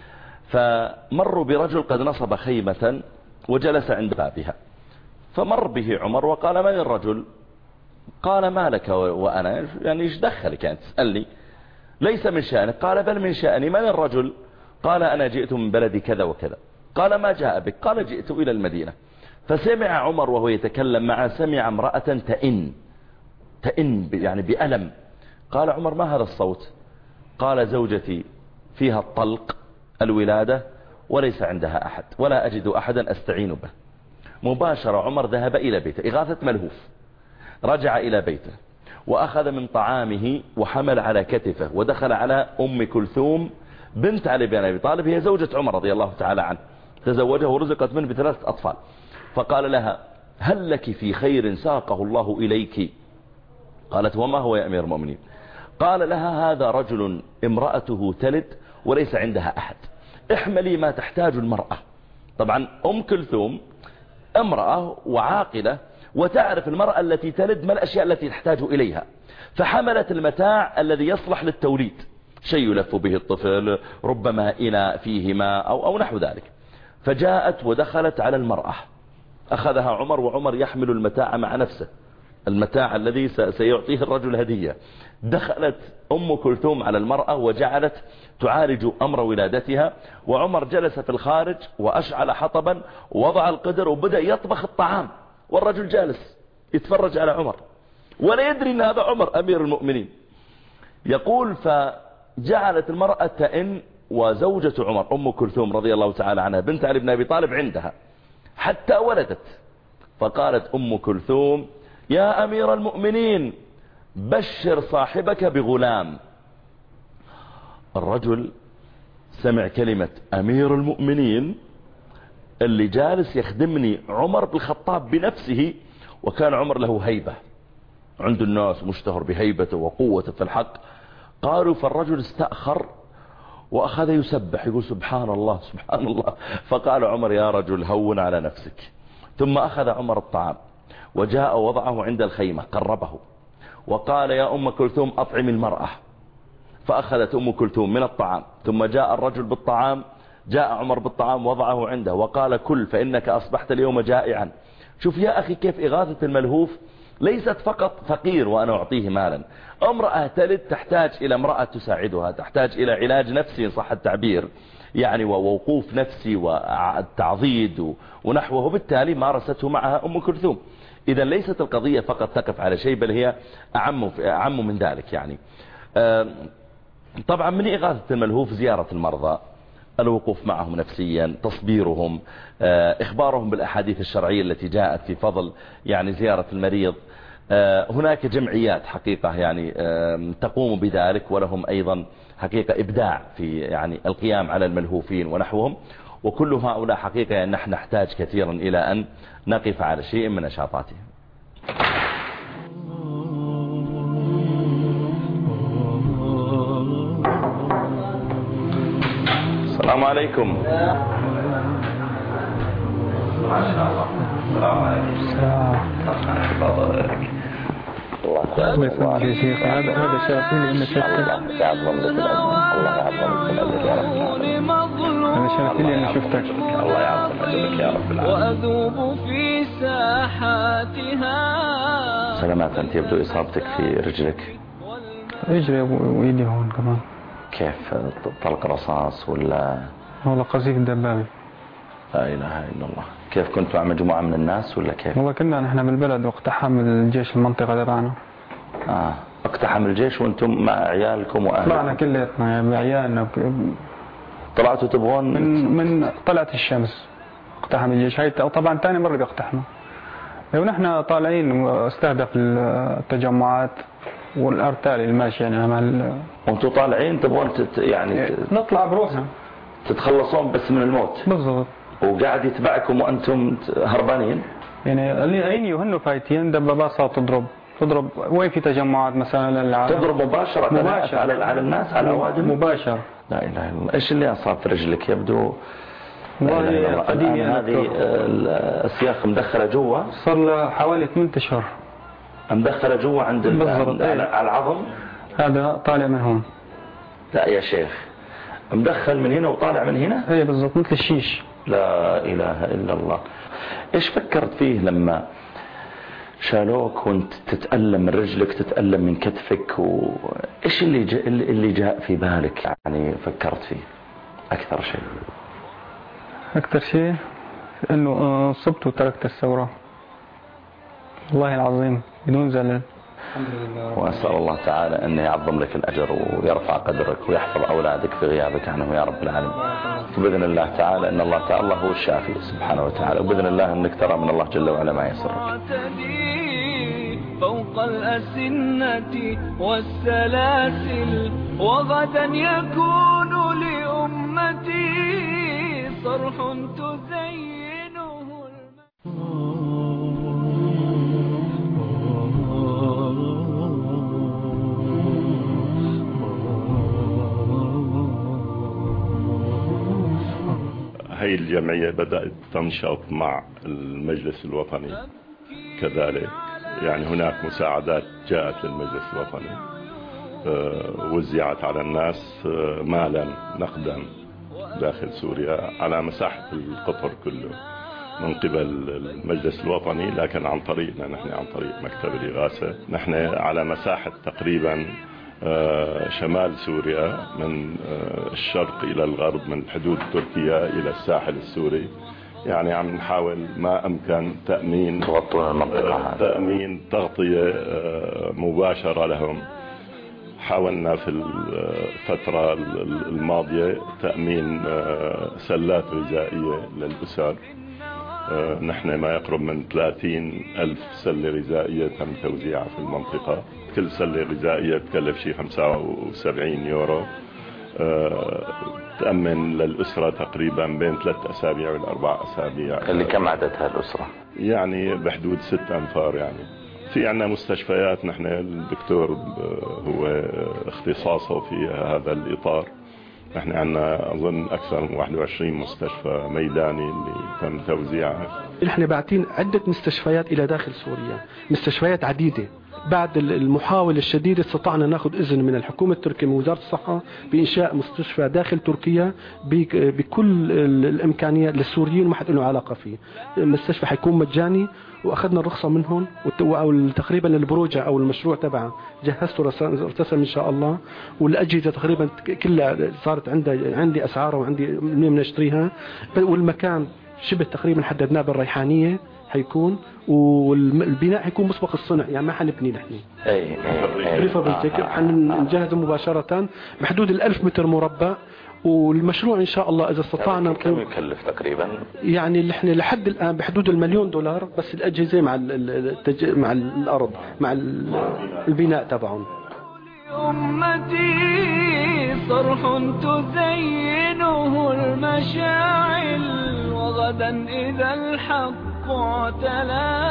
فمروا برجل قد نصب خيمة وجلس عند بابها، فمر به عمر وقال: من الرجل؟ قال: ما لك وأنا، يعني إيش دخلك يعني تسألني؟ ليس من شأنك. قال: بل من شأني. من الرجل؟ قال: أنا جئت من بلد كذا وكذا. قال: ما جاء بك؟ قال: جئت إلى المدينة. فسمع عمر وهو يتكلم معه، سمع امرأة تئن تئن يعني بألم. قال عمر: ما هذا الصوت؟ قال: زوجتي فيها الطلق الولادة وليس عندها أحد ولا أجد أحدا أستعين به. مباشرة عمر ذهب إلى بيته، إغاثة ملهوف، رجع إلى بيته وأخذ من طعامه وحمل على كتفه ودخل على أم كلثوم بنت علي بن أبي طالب، هي زوجة عمر رضي الله تعالى عنه، تزوجه ورزقت منه بثلاثة أطفال. فقال لها: هل لك في خير ساقه الله إليك؟ قالت: وما هو يا أمير المؤمنين؟ قال لها: هذا رجل امرأته تلد وليس عندها أحد، احملي ما تحتاج المرأة. طبعا أم كلثوم امرأة وعاقلة وتعرف المرأة التي تلد ما الأشياء التي تحتاج إليها، فحملت المتاع الذي يصلح للتوليد، شيء يلف به الطفل، ربما إناء فيه ماء أو, أو نحو ذلك. فجاءت ودخلت على المرأة، أخذها عمر وعمر يحمل المتاع مع نفسه، المتاع الذي سيعطيه الرجل هدية. دخلت أم كلثوم على المرأة وجعلت تعالج أمر ولادتها، وعمر جلس في الخارج وأشعل حطبا ووضع القدر وبدأ يطبخ الطعام، والرجل جالس يتفرج على عمر ولا يدري أن هذا عمر أمير المؤمنين. يقول: فجعلت المرأة تئن، وزوجة عمر أم كلثوم رضي الله تعالى عنها بنت علي بن أبي طالب عندها حتى ولدت. فقالت أم كلثوم: يا أمير المؤمنين بشر صاحبك بغلام. الرجل سمع كلمة أمير المؤمنين، اللي جالس يخدمني عمر بن الخطاب بنفسه، وكان عمر له هيبة عند الناس، مشتهر بهيبته وقوته في الحق. قالوا: فالرجل استأخر وأخذ يسبح يقول: سبحان الله سبحان الله. فقال عمر: يا رجل هون على نفسك. ثم أخذ عمر الطعام وجاء وضعه عند الخيمة، قربه وقال: يا أم كلثوم أطعم المرأة. فأخذت أم كلثوم من الطعام، ثم جاء الرجل بالطعام، جاء عمر بالطعام وضعه عنده وقال: كل فإنك أصبحت اليوم جائعا. شوف يا أخي كيف إغاثة الملهوف ليست فقط فقير وأنا أعطيه مالا، امرأة تلد تحتاج إلى امرأة تساعدها، تحتاج إلى علاج نفسي صح التعبير، يعني ووقوف نفسي والتعضيد ونحوه، وبالتالي مارسته معها أم كلثوم. إذا ليست القضية فقط تقف على شيء، بل هي أعم, أعم من ذلك. يعني طبعا من إغاثة الملهوف زيارة المرضى، الوقوف معهم نفسيا، تصبيرهم، إخبارهم بالأحاديث الشرعية التي جاءت في فضل يعني زيارة المريض. هناك جمعيات حقيقة يعني تقوم بذلك، ولهم أيضا حقيقة إبداع في يعني القيام على الملهوفين ونحوهم. وكل هؤلاء حقيقة يعني نحن نحتاج كثيرا إلى أن نقف على شيء من نشاطاتهم. السلام عليكم. ما شاء الله. السلام عليكم. السلام. الله يسلمك يا شيخ. هذا هذا شرفني اني شفتك. الله يعظم لك الله يعظم لك يا رب. انا شرفني اني شفتك. الله يعظم لك يا رب العالمين. وأذوب في ساحاتها. سلامات. أنت يبدو إصابتك في رجلك. رجلي وإيدي هون كمان. كيف؟ طلق رصاص ولا؟ والله قذيف دبابي. لا إله إلا الله. كيف كنتوا مع مجموعة من الناس ولا كيف؟ والله كنا نحن بالبلد واقتحم الجيش المنطقة تبعنا. آه اقتحم الجيش وانتم مع عيالكم وأهلكم؟ طلعنا كلياتنا يعني بعيالنا. طلعتوا تبغون؟ من من طلعت الشمس اقتحم الجيش. هاي طبعا ثاني مرة بيقتحموا. ونحن طالعين استهدف التجمعات والارتال الماشي يعني مع. وانتم طالعين تبغون تت يعني نطلع بروحنا تتخلصون بس من الموت؟ بالضبط. وقاعد يتبعكم وانتم هربانين؟ يعني اللي عيني وهنوا فايتين دبابات تضرب تضرب وين في تجمعات مثلا للعالم. تضرب مباشرة مباشرة على على الناس على الأوادم؟ مباشرة. لا إله إلا الله. إيش اللي أصاب في رجلك؟ يبدو والله قديم هذه السياق مدخلة جوا؟ صار له حوالي ثمانية أشهر. مدخلة جوا عند على العظم؟ هذا طالع من هون. لا يا شيخ، مدخل من هنا وطالع من هنا؟ ايه بالضبط مثل الشيش. لا إله إلا الله. إيش فكرت فيه لما شالوك وانت تتألم من رجلك تتألم من كتفك؟ وإيش اللي جاء اللي جاء في بالك يعني فكرت فيه أكثر شيء؟ أكثر شيء إنه صبت وتركت الثورة. والله العظيم بدون زلل. وأسأل الله تعالى أن يعظم لك الأجر ويرفع قدرك ويحفظ أولادك في غيابك عنه يا رب العالمين. وبإذن الله تعالى أن الله تعالى هو الشافي سبحانه وتعالى. وبإذن الله أنك ترى من الله جل وعلا ما يسرك. فوق الأسنة والسلاسل وغدا يكون لأمتي صرح تزينه. هاي الجمعية بدأت تنشط مع المجلس الوطني كذلك. يعني هناك مساعدات جاءت للمجلس الوطني وزعت على الناس مالا نقدا داخل سوريا على مساحة القطر كله من قبل المجلس الوطني، لكن عن طريقنا نحن عن طريق مكتب الإغاثة. نحن على مساحة تقريبا شمال سوريا من الشرق إلى الغرب من حدود تركيا إلى الساحل السوري. يعني عم نحاول ما أمكن تأمين تغطون المنطقة، تأمين تغطية مباشرة لهم. حاولنا في الفترة الماضية تأمين سلات غذائية للأسر. نحن ما يقرب من ثلاثين ألف سلة غذائية تم توزيعها في المنطقة. كل سلة غذائية تكلف شيء خمسة وسبعين يورو. تأمن للأسرة تقريبا بين ثلاث أسابيع والأربع أسابيع. اللي كم عددها الأسرة؟ يعني بحدود ست أنفار. يعني في عنا مستشفيات، نحن الدكتور هو اختصاصه في هذا الإطار. نحن عنا أظن أكثر من واحد وعشرين مستشفى ميداني اللي تم توزيعها. نحن باعتين عدة مستشفيات إلى داخل سوريا، مستشفيات عديدة. بعد المحاولة الشديدة استطعنا ناخذ إذن من الحكومة التركية من وزارة الصحة بإنشاء مستشفى داخل تركيا بكل الإمكانيات للسوريين ما حد له علاقة فيه. المستشفى حيكون مجاني وأخذنا الرخصة منهم، أو تقريبا البروجة أو المشروع تبعه جهزته ارتسم إن شاء الله. والأجهزة تقريبا كلها صارت عندي عندي أسعارها وعندي منين نشتريها. والمكان شبه تقريبا حددناه بالريحانية حيكون، والبناء حيكون مسبق الصنع، يعني ما حنبني نحن. اي اي حنجهزه مباشرة بحدود الألف متر مربع. والمشروع إن شاء الله إذا استطعنا كم يكلف تقريبا؟ يعني نحن لحد الآن بحدود المليون دولار بس الأجهزة مع التج... مع الأرض مع البناء تبعهم. أمتي صرح تزينه المشاعل وغدا إذا الحق اعتلى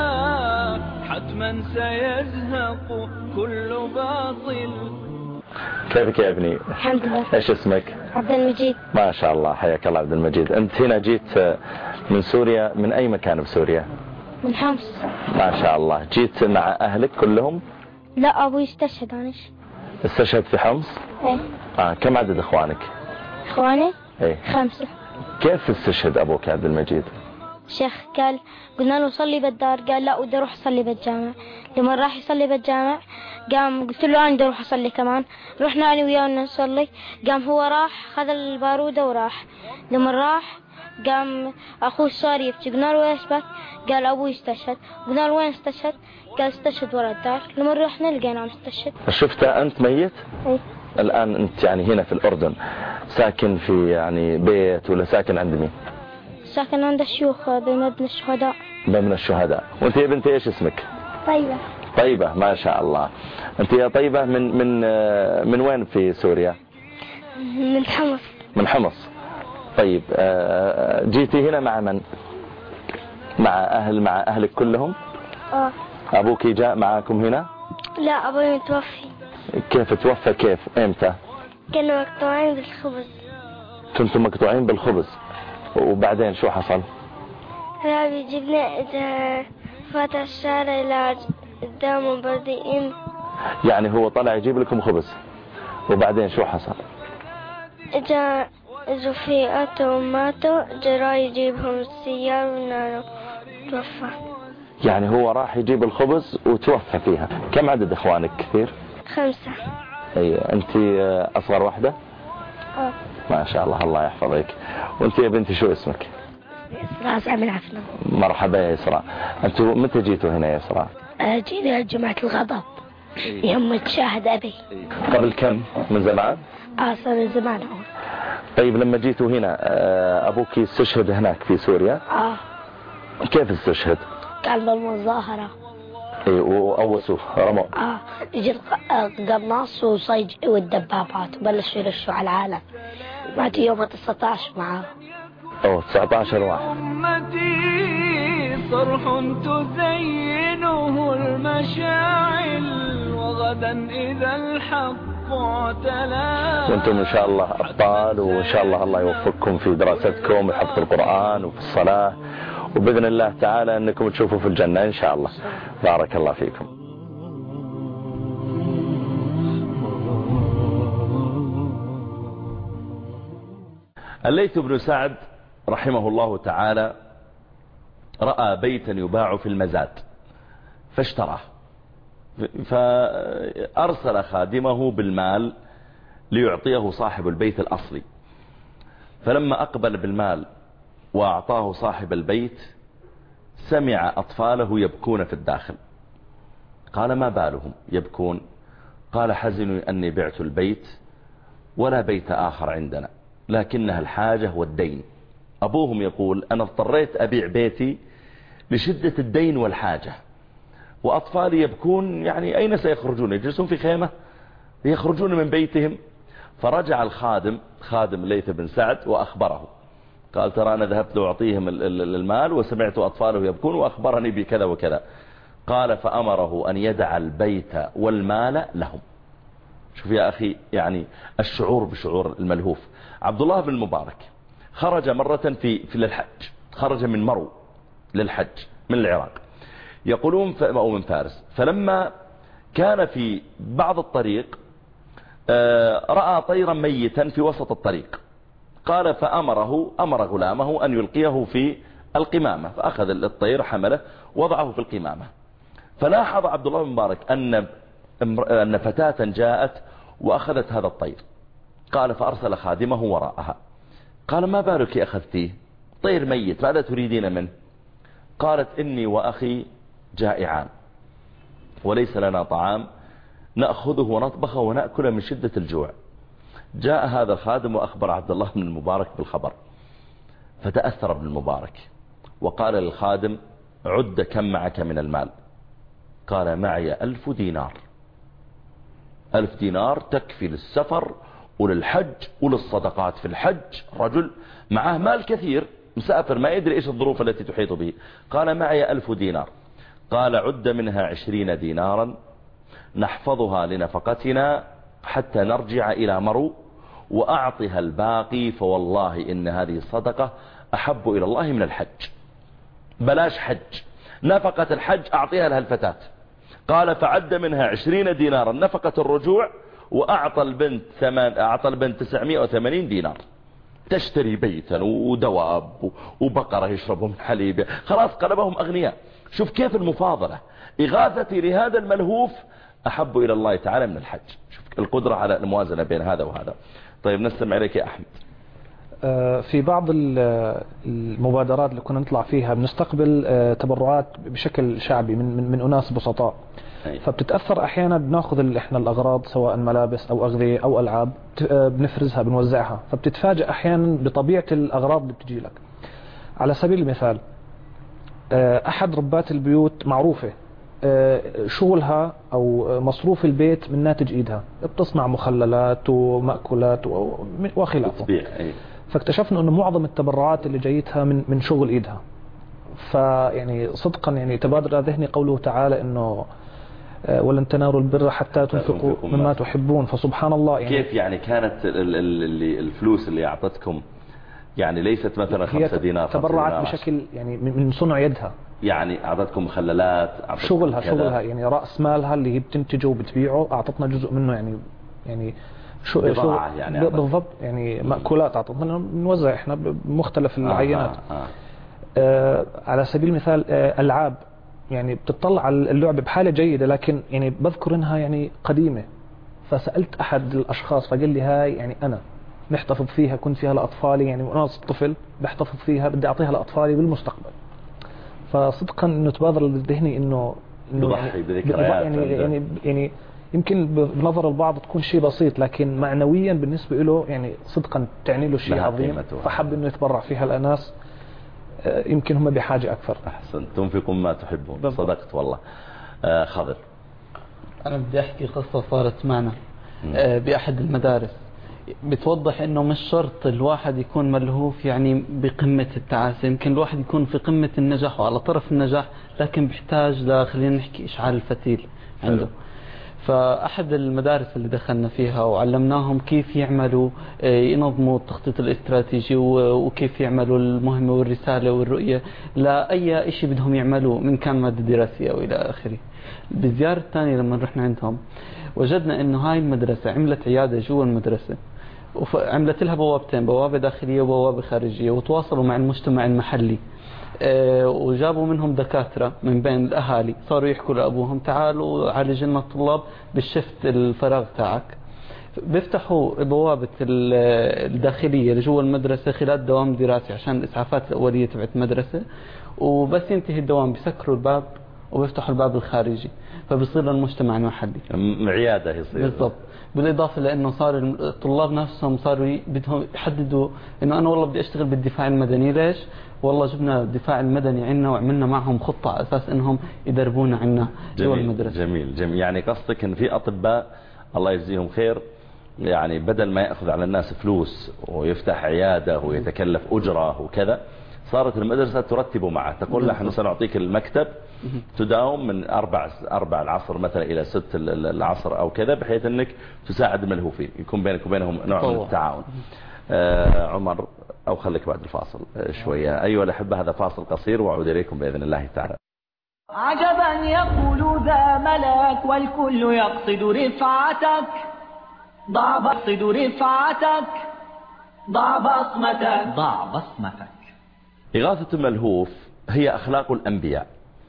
حتما سيزهق كل باطل. كيفك يا ابني؟ الحمد لله. ايش اسمك؟ عبد المجيد. ما شاء الله، حياك الله عبد المجيد. انت هنا جيت من سوريا، من اي مكان بسوريا؟ من حمص. ما شاء الله. جيت مع اهلك كلهم؟ لا ابوي استشهد. انا استشهد في حمص؟ ايه. اه كم عدد اخوانك؟ اخواني؟ ايه خمسة. كيف استشهد ابوك يا عبد المجيد؟ شيخ قال قلنا له صلي بالدار، قال لا بدي اروح اصلي بالجامع. لما راح يصلي بالجامع قام قلت له انا بدي اروح اصلي كمان. رحنا انا وياه نصلي، قام هو راح خذ البارودة وراح. لما راح قام أخوه صار يبكي، قلنا له إيش بك؟ قال أبوي استشهد. قلنا له وين استشهد؟ قال استشهد ورا الدار. لما رحنا لقيناه مستشهد. شفته أنت ميت؟ أي. الآن أنت يعني هنا في الأردن ساكن في يعني بيت ولا ساكن عند مين؟ ساكن عند الشيوخ بمبنى الشهداء. بمبنى الشهداء. وأنت يا بنتي إيش اسمك؟ طيبة. طيبة، ما شاء الله. أنت يا طيبة من من من وين في سوريا؟ من حمص. من حمص. طيب جيتي هنا مع من؟ مع أهل مع أهلك كلهم؟ آه. أبوك جاء معاكم هنا؟ لا، أبوي متوفي. كيف توفى؟ كيف؟ إمتى؟ كانوا مقطوعين بالخبز. كنتم مقطوعين بالخبز وبعدين شو حصل؟ لا بيجيبنا إذا فات الشارع إلى قدام بردئين. يعني هو طلع يجيب لكم خبز وبعدين شو حصل؟ إذا إذا فيقاتوا وماتوا جرى يجيبهم السيارة ونانو توفى. يعني هو راح يجيب الخبز وتوفى فيها. كم عدد إخوانك؟ كثير؟ خمسة. أي أنت أصغر واحدة؟ أه. ما شاء الله، الله يحفظك. وأنت يا بنتي شو اسمك؟ إسراء سامي العفنة. مرحبا يا إسراء. أنتوا متى جيتوا هنا يا إسراء؟ جينا جمعة الغضب يوم تشاهد أبي. قبل كم؟ من زمان؟ آه صار من زمان هون. طيب لما جيتوا هنا أبوك استشهد هناك في سوريا؟ آه. كيف استشهد؟ كان بالمظاهرة. اي وأوسوا رموا. اه يجي القناص وصيج والدبابات وبلشوا يرشوا على العالم. بعد يوم تسعة عشر معاه. اوه تسعة عشر واحد. أمتي صرح تزينه المشاعل وغدا إذا الحق اعتلى. وانتم ان شاء الله ابطال، وان شاء الله الله يوفقكم في دراستكم وحفظ القرآن وفي الصلاة، وبإذن الله تعالى أنكم تشوفوا في الجنة إن شاء الله. بارك الله فيكم. الليث بن سعد رحمه الله تعالى رأى بيتا يباع في المزاد فاشتراه، فأرسل خادمه بالمال ليعطيه صاحب البيت الأصلي. فلما أقبل بالمال وأعطاه صاحب البيت سمع أطفاله يبكون في الداخل. قال ما بالهم يبكون؟ قال حزنوا أني بعت البيت ولا بيت آخر عندنا، لكنها الحاجة والدين. أبوهم يقول أنا اضطريت أبيع بيتي لشدة الدين والحاجة، وأطفالي يبكون، يعني أين سيخرجون؟ يجلسون في خيمة؟ يخرجون من بيتهم. فرجع الخادم خادم الليث بن سعد وأخبره، قال ترى أنا ذهبت لأعطيهم المال وسمعت أطفاله يبكون وأخبرني بكذا وكذا. قال فأمره أن يدع البيت والمال لهم. شوف يا أخي، يعني الشعور بشعور الملهوف. عبد الله بن المبارك خرج مرة في في للحج، خرج من مرو للحج من العراق يقولون أو من فارس. فلما كان في بعض الطريق رأى طيرا ميتا في وسط الطريق. قال فأمره أمر غلامه أن يلقيه في القمامة، فأخذ الطير حمله وضعه في القمامة. فلاحظ عبد الله بن مبارك أن أن فتاة جاءت وأخذت هذا الطير. قال فأرسل خادمه وراءها. قال ما بالك أخذتيه؟ طير ميت، ماذا تريدين منه؟ قالت إني وأخي جائعان وليس لنا طعام نأخذه ونطبخه ونأكل من شدة الجوع. جاء هذا الخادم وأخبر عبد الله بن المبارك بالخبر، فتأثر ابن المبارك وقال للخادم عد كم معك من المال؟ قال معي ألف دينار. ألف دينار تكفي للسفر وللحج وللصدقات في الحج. رجل معه مال كثير مسافر ما يدري إيش الظروف التي تحيط به. قال معي ألف دينار. قال عد منها عشرين دينارا نحفظها لنفقتنا حتى نرجع إلى مرو، وأعطها الباقي فوالله إن هذه الصدقة أحب إلى الله من الحج. بلاش حج، نفقة الحج أعطيها لها الفتاة. قال فعد منها عشرين دينارا نفقة الرجوع، وأعطى البنت ثمان أعطى البنت تسعمائة وثمانين دينار تشتري بيتا ودواب وبقرة يشربوا من حليب. خلاص قلبهم أغنياء. شوف كيف المفاضلة. إغاثتي لهذا الملهوف أحب إلى الله تعالى من الحج. شوف القدرة على الموازنة بين هذا وهذا. طيب نستمع إليك يا أحمد. في بعض المبادرات اللي كنا نطلع فيها بنستقبل تبرعات بشكل شعبي من من, من أناس بسطاء، فبتتأثر أحيانا بناخذ إحنا الأغراض سواء ملابس أو أغذية أو ألعاب بنفرزها بنوزعها، فبتتفاجأ أحيانا بطبيعة الأغراض اللي بتجي لك. على سبيل المثال أحد ربات البيوت معروفة شغلها أو مصروف البيت من ناتج إيدها، بتصنع مخللات ومأكولات وخلافه، فاكتشفنا أنه معظم التبرعات اللي جايتها من من شغل إيدها. فيعني صدقا يعني تبادر ذهني قوله تعالى أنه ولن تنالوا البر حتى تنفقوا مما تحبون، فسبحان الله يعني كيف يعني كانت اللي الفلوس اللي أعطتكم يعني ليست مثلا خمسة دينار تبرعت بشكل يعني من صنع يدها، يعني أعطتكم مخللات شغلها شغلها يعني رأس مالها اللي هي بتنتجه وبتبيعه، أعطتنا جزء منه يعني يعني شو بضاعة يعني بالضبط يعني مأكولات أعطتنا بنوزع إحنا بمختلف العينات. آه آه. آه على سبيل المثال آه ألعاب، يعني بتطلع على اللعبة بحالة جيدة لكن يعني بذكر إنها يعني قديمة، فسألت أحد الأشخاص فقال لي هاي يعني أنا محتفظ فيها، كنت فيها لأطفالي يعني وأنا طفل بحتفظ فيها، بدي أعطيها لأطفالي بالمستقبل. فصدقا إنه تبادر لذهني إنه إنه يعني بذكريات يعني, يعني يعني يمكن بنظر البعض تكون شيء بسيط لكن معنويا بالنسبة له يعني صدقا تعني له شيء عظيم، فحب إنه يتبرع فيها الأناس يمكن هم بحاجة أكثر. أحسن، تنفقوا ما تحبون. صدقت والله. آه خضر، أنا بدي أحكي قصة صارت معنا آه بأحد المدارس، بتوضح انه مش شرط الواحد يكون ملهوف يعني بقمة التعاسة، يمكن الواحد يكون في قمة النجاح وعلى طرف النجاح لكن بيحتاج ل خلينا نحكي إشعال الفتيل عنده. فأحد المدارس اللي دخلنا فيها وعلمناهم كيف يعملوا ينظموا التخطيط الاستراتيجي وكيف يعملوا المهمة والرسالة والرؤية لأي شيء بدهم يعملوه من كان مادة دراسية أو إلى آخره. بالزيارة الثانية لما رحنا عندهم وجدنا انه هاي المدرسة عملت عيادة جوا المدرسة وعملت لها بوابتين، بوابة داخلية وبوابة خارجية، وتواصلوا مع المجتمع المحلي أه وجابوا منهم دكاترة من بين الأهالي صاروا يحكوا لأبوهم تعالوا عالج لنا الطلاب بالشفت الفراغ تاعك. بيفتحوا بوابة الداخلية لجوا المدرسة خلال دوام دراسي عشان الإسعافات الأولية تبعت المدرسة، وبس ينتهي الدوام بيسكروا الباب وبيفتحوا الباب الخارجي، فبيصير المجتمع المحلي عيادة يصير. بالضبط. بالإضافة لأنه صار الطلاب نفسهم صاروا بدهم يحددوا إنه أنا والله بدي أشتغل بالدفاع المدني. ليش؟ والله جبنا الدفاع المدني عنا وعملنا معهم خطة على أساس إنهم يدربونا عنا جوا المدرسة. جميل جميل. يعني قصدك إن في أطباء الله يجزيهم خير يعني بدل ما يأخذ على الناس فلوس ويفتح عيادة ويتكلف أجرة وكذا، صارت المدرسة ترتب معه، تقول له نحن سنعطيك المكتب تداوم من أربع أربع العصر مثلا إلى ست العصر أو كذا، بحيث أنك تساعد الملهوفين، يكون بينك وبينهم نوع من التعاون. آه عمر، أو خليك بعد الفاصل شوية. أيها الأحبة، هذا فاصل قصير وأعود إليكم بإذن الله تعالى. عجبا يقول ذا ملاك والكل يقصد رفعتك، ضع بصد رفعتك، ضع بصمتك، ضع بصمتك. إغاثة الملهوف هي أخلاق الأنبياء.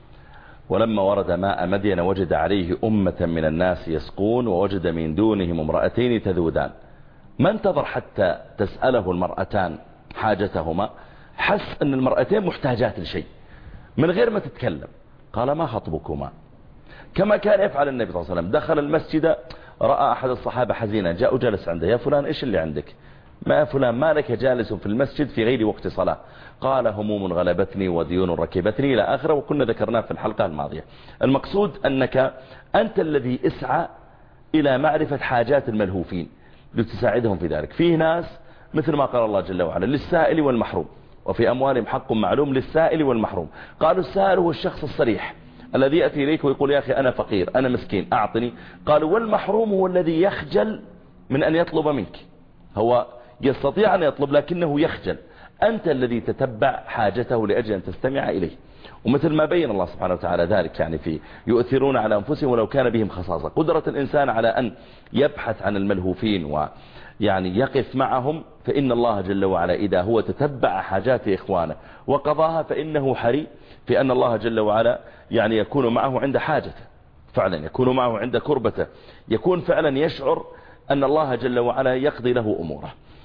ولما ورد ماء مدين وجد عليه أمة من الناس يسقون ووجد من دونهم امرأتين تذودان. ما انتظر حتى تسأله المرأتان حاجتهما، حس أن المرأتين محتاجات لشيء من غير ما تتكلم. قال ما خطبكما؟ كما كان يفعل النبي صلى الله عليه وسلم. دخل المسجد رأى أحد الصحابة حزينا، جاء وجلس عنده. يا فلان إيش اللي عندك؟ ما فلان ما لك جالس في المسجد في غير وقت صلاة؟ قال هموم غلبتني وديون ركبتني إلى آخره، وكنا ذكرناه في الحلقة الماضية. المقصود أنك أنت الذي اسعى إلى معرفة حاجات الملهوفين لتساعدهم في ذلك. فيه ناس مثل ما قال الله جل وعلا للسائل والمحروم وفي أموالهم حق معلوم للسائل والمحروم. قالوا السائل هو الشخص الصريح الذي يأتي إليك ويقول يا أخي أنا فقير أنا مسكين أعطني. قالوا والمحروم هو الذي يخجل من أن يطلب منك، هو يستطيع أن يطلب لكنه يخجل. أنت الذي تتبع حاجته لأجل أن تستمع إليه. ومثل ما بين الله سبحانه وتعالى ذلك يعني في يؤثرون على أنفسهم ولو كان بهم خصاصة. قدرة الإنسان على أن يبحث عن الملهوفين ويعني يقف معهم، فإن الله جل وعلا إذا هو تتبع حاجات إخوانه وقضاها فإنه حري في أن الله جل وعلا يعني يكون معه عند حاجته، فعلا يكون معه عند كربته، يكون فعلا يشعر أن الله جل وعلا يقضي له أموره.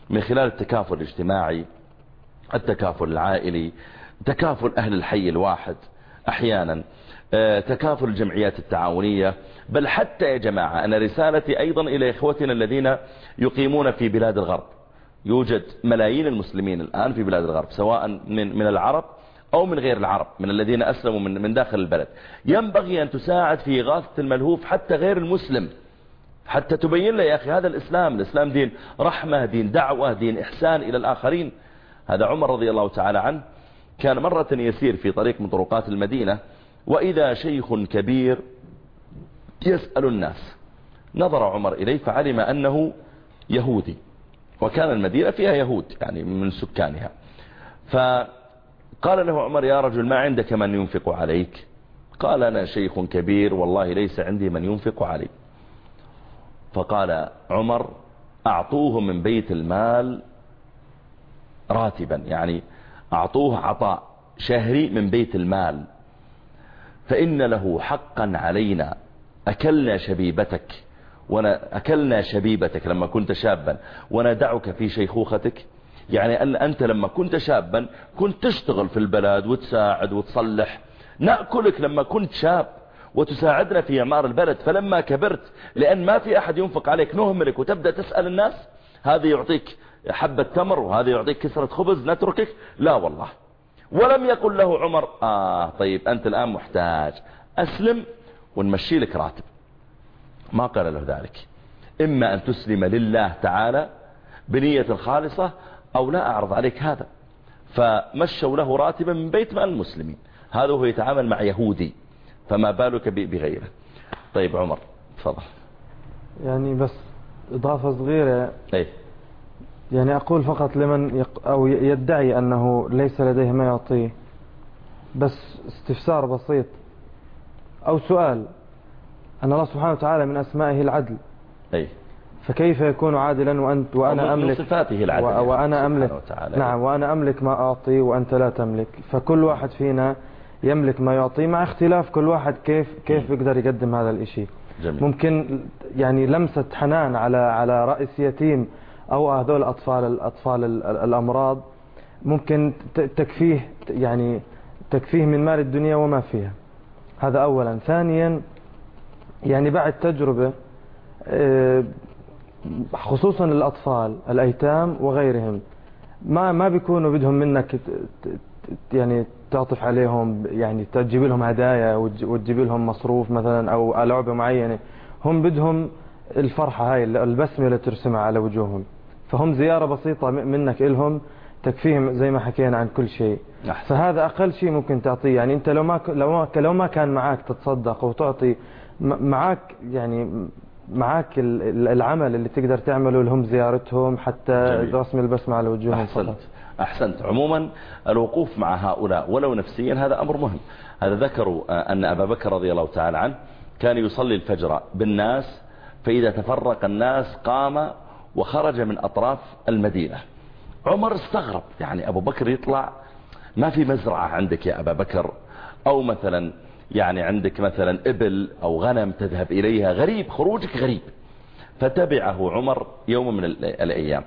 من خلال التكافل الاجتماعي، التكافل العائلي، تكافل أهل الحي الواحد أحيانا، تكافل الجمعيات التعاونية. بل حتى يا جماعة أنا رسالتي أيضا إلى إخوتنا الذين يقيمون في بلاد الغرب. يوجد ملايين المسلمين الآن في بلاد الغرب، سواء من من العرب أو من غير العرب، من الذين أسلموا من من داخل البلد. ينبغي أن تساعد في إغاثة الملهوف حتى غير المسلم، حتى تبين له يا أخي هذا الإسلام، الإسلام دين رحمة، دين دعوة، دين إحسان إلى الآخرين. هذا عمر رضي الله تعالى عنه كان مرة يسير في طريق من طرقات المدينة، وإذا شيخ كبير يسأل الناس. نظر عمر إليه فعلم أنه يهودي، وكان المدينة فيها يهود يعني من سكانها. فقال له عمر: يا رجل ما عندك من ينفق عليك؟ قال: أنا شيخ كبير والله ليس عندي من ينفق علي. فقال عمر: أعطوه من بيت المال راتبا، يعني أعطوه عطاء شهري من بيت المال، فإن له حقا علينا. أكلنا شبيبتك وانا أكلنا شبيبتك لما كنت شابا وندعك في شيخوختك. يعني أن أنت لما كنت شابا كنت تشتغل في البلد وتساعد وتصلح، نأكلك لما كنت شاب وتساعدنا في إعمار البلد. فلما كبرت لأن ما في أحد ينفق عليك نهملك وتبدأ تسأل الناس، هذا يعطيك حبة تمر وهذا يعطيك كسرة خبز نتركك؟ لا والله. ولم يقل له عمر: آه طيب أنت الآن محتاج، أسلم ونمشي لك راتب. ما قال له ذلك. إما أن تسلم لله تعالى بنية خالصة أو لا أعرض عليك هذا. فمشوا له راتبا من بيت مال المسلمين. هذا هو يتعامل مع يهودي، فما بالك بغيره. طيب عمر تفضل. يعني بس إضافة صغيرة. أي. يعني أقول فقط لمن يق أو يدعي أنه ليس لديه ما يعطيه، بس استفسار بسيط أو سؤال. أن الله سبحانه وتعالى من أسمائه العدل. أي. فكيف يكون عادلا وأنت وأنا أملك صفاته العدل و... وأنا أملك نعم وأنا أملك ما أعطي وأنت لا تملك. فكل واحد فينا يملك ما يعطي، مع اختلاف كل واحد كيف كيف يقدر يقدم هذا الإشي. جميل. ممكن يعني لمسة حنان على على رأس يتيم أو هذول الأطفال الأطفال الأمراض ممكن تكفيه، يعني تكفيه من مال الدنيا وما فيها. هذا أولا. ثانيا يعني بعد تجربة خصوصا الأطفال الأيتام وغيرهم ما ما بيكونوا بدهم منك يعني تعطف عليهم، يعني تجيب لهم هدايا وتجيب لهم مصروف مثلا أو لعبة معينة. هم بدهم الفرحة هاي، البسمة اللي ترسمها على وجوههم. فهم زيارة بسيطة منك إلهم تكفيهم زي ما حكينا عن كل شيء. فهذا أقل شيء ممكن تعطيه. يعني أنت لو ما لو ما لو ما كان معك تتصدق وتعطي، معك يعني معك العمل اللي تقدر تعمله لهم زيارتهم حتى جميل. رسم البسمة على وجوههم. أحسنت. أحسنت. عموما الوقوف مع هؤلاء ولو نفسيا هذا أمر مهم. هذا ذكروا أن أبا بكر رضي الله تعالى عنه كان يصلي الفجر بالناس، فإذا تفرق الناس قام وخرج من أطراف المدينة. عمر استغرب، يعني أبو بكر يطلع، ما في مزرعة عندك يا أبا بكر، أو مثلا يعني عندك مثلا إبل أو غنم تذهب إليها، غريب، خروجك غريب. فتبعه عمر يوم من الأيام،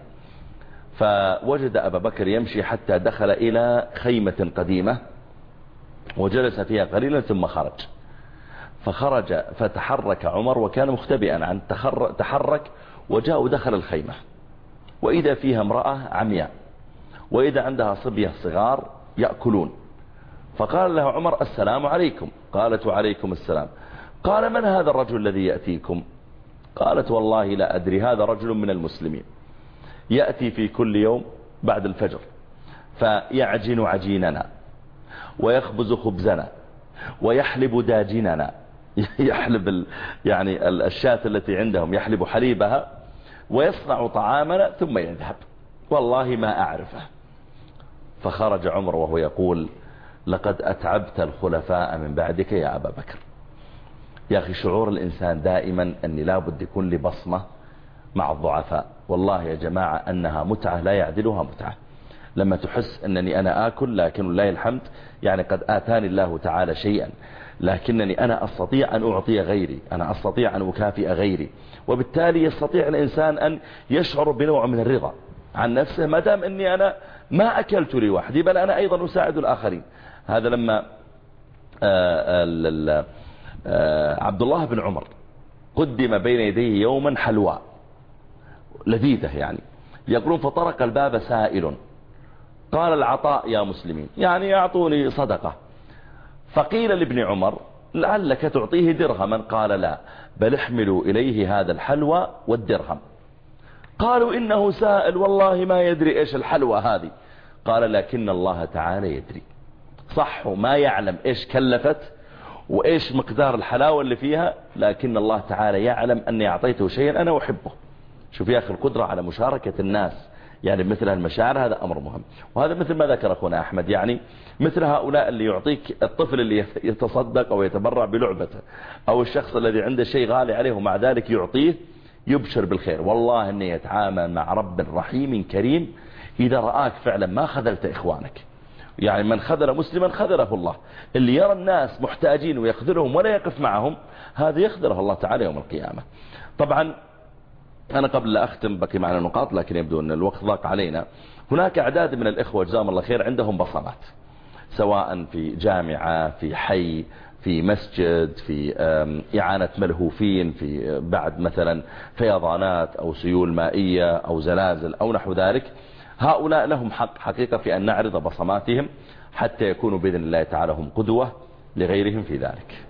فوجد أبا بكر يمشي حتى دخل إلى خيمة قديمة وجلس فيها قليلا ثم خرج. فخرج فتحرك عمر وكان مختبئا عن تحرك وجاء ودخل الخيمة، وإذا فيها امرأة عمياء وإذا عندها صبية صغار يأكلون. فقال لها عمر: السلام عليكم. قالت: وعليكم السلام. قال: من هذا الرجل الذي يأتيكم؟ قالت: والله لا أدري، هذا رجل من المسلمين يأتي في كل يوم بعد الفجر فيعجن عجيننا ويخبز خبزنا ويحلب داجننا، يحلب ال يعني الشاة التي عندهم يحلب حليبها ويصنع طعامنا ثم يذهب، والله ما أعرفه. فخرج عمر وهو يقول: لقد أتعبت الخلفاء من بعدك يا أبا بكر. يا أخي شعور الإنسان دائما أني لابد يكون لي بصمة مع الضعفاء. والله يا جماعة أنها متعة لا يعدلها متعة. لما تحس أنني أنا آكل لكن لله الحمد يعني قد آتاني الله تعالى شيئا، لكنني أنا أستطيع أن أعطي غيري، أنا أستطيع أن أكافئ غيري، وبالتالي يستطيع الإنسان أن يشعر بنوع من الرضا. عن نفسه ما دام أني أنا ما أكلت لي وحدي بل أنا أيضا أساعد الآخرين. هذا لما آآ آآ عبد الله بن عمر قدم بين يديه يوما حلوى لذيذة يعني، يقولون فطرق الباب سائل قال العطاء يا مسلمين، يعني يعطوني صدقة. فقيل لابن عمر لعلك تعطيه درهما، قال لا بل احملوا إليه هذا الحلوى والدرهم. قالوا إنه سائل والله ما يدري إيش الحلوى هذه، قال لكن الله تعالى يدري. صح ما يعلم إيش كلفت وإيش مقدار الحلاوة اللي فيها، لكن الله تعالى يعلم أني أعطيته شيئا أنا أحبه. شوف يا أخي القدرة على مشاركة الناس يعني مثل هالمشاعر، هذا أمر مهم. وهذا مثل ما ذكر أخونا أحمد، يعني مثل هؤلاء اللي يعطيك الطفل اللي يتصدق أو يتبرع بلعبته، أو الشخص الذي عنده شيء غالي عليه ومع ذلك يعطيه يبشر بالخير. والله أنه يتعامل مع رب رحيم كريم إذا رآك فعلا ما خذلت إخوانك. يعني من خذل مسلما خذله الله. اللي يرى الناس محتاجين ويخذلهم ولا يقف معهم، هذا يخذله الله تعالى يوم القيامة. طبعا أنا قبل لا أختم بقي معنا نقاط لكن يبدو أن الوقت ضاق علينا. هناك أعداد من الإخوة جزاهم الله خير عندهم بصمات، سواء في جامعة، في حي، في مسجد، في إعانة ملهوفين، في بعد مثلا فيضانات أو سيول مائية أو زلازل أو نحو ذلك. هؤلاء لهم حق حقيقة في أن نعرض بصماتهم حتى يكونوا بإذن الله تعالى هم قدوة لغيرهم في ذلك.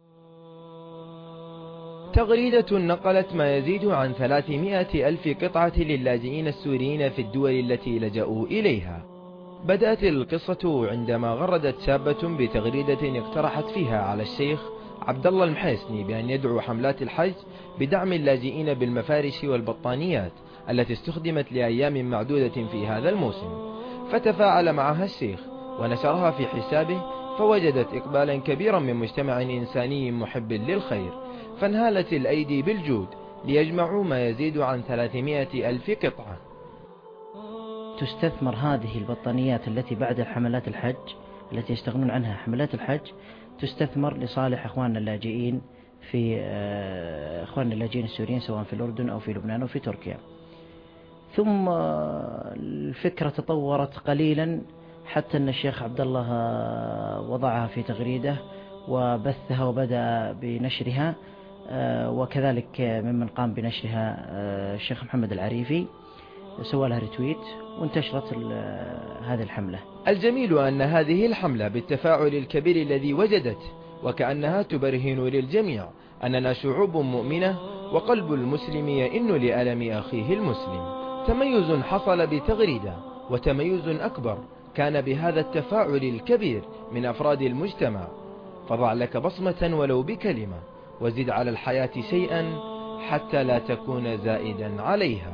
تغريدة نقلت ما يزيد عن ثلاثمائة ألف قطعة للاجئين السوريين في الدول التي لجأوا إليها. بدأت القصة عندما غردت شابة بتغريدة اقترحت فيها على الشيخ عبد الله المحيسني بأن يدعو حملات الحج بدعم اللاجئين بالمفارش والبطانيات التي استخدمت لأيام معدودة في هذا الموسم. فتفاعل معها الشيخ ونشرها في حسابه، فوجدت إقبالا كبيرا من مجتمع إنساني محب للخير، فانهالت الأيدي بالجود ليجمعوا ما يزيد عن ثلاثمائة ألف قطعة. تستثمر هذه البطانيات التي بعد حملات الحج التي يشتغلون عنها حملات الحج، تستثمر لصالح أخواننا اللاجئين في أخواننا اللاجئين السوريين سواء في الأردن أو في لبنان أو في تركيا. ثم الفكرة تطورت قليلا حتى أن الشيخ عبد الله وضعها في تغريدة وبثها وبدأ بنشرها، وكذلك ممن قام بنشرها الشيخ محمد العريفي سوى لها ريتويت وانتشرت هذه الحملة. الجميل أن هذه الحملة بالتفاعل الكبير الذي وجدت وكأنها تبرهن للجميع أننا شعوب مؤمنة وقلب المسلم يئن لألم أخيه المسلم. تميز حصل بتغريدة، وتميز أكبر كان بهذا التفاعل الكبير من أفراد المجتمع. فضع لك بصمة ولو بكلمة، وزد على الحياة شيئا حتى لا تكون زائدا عليها.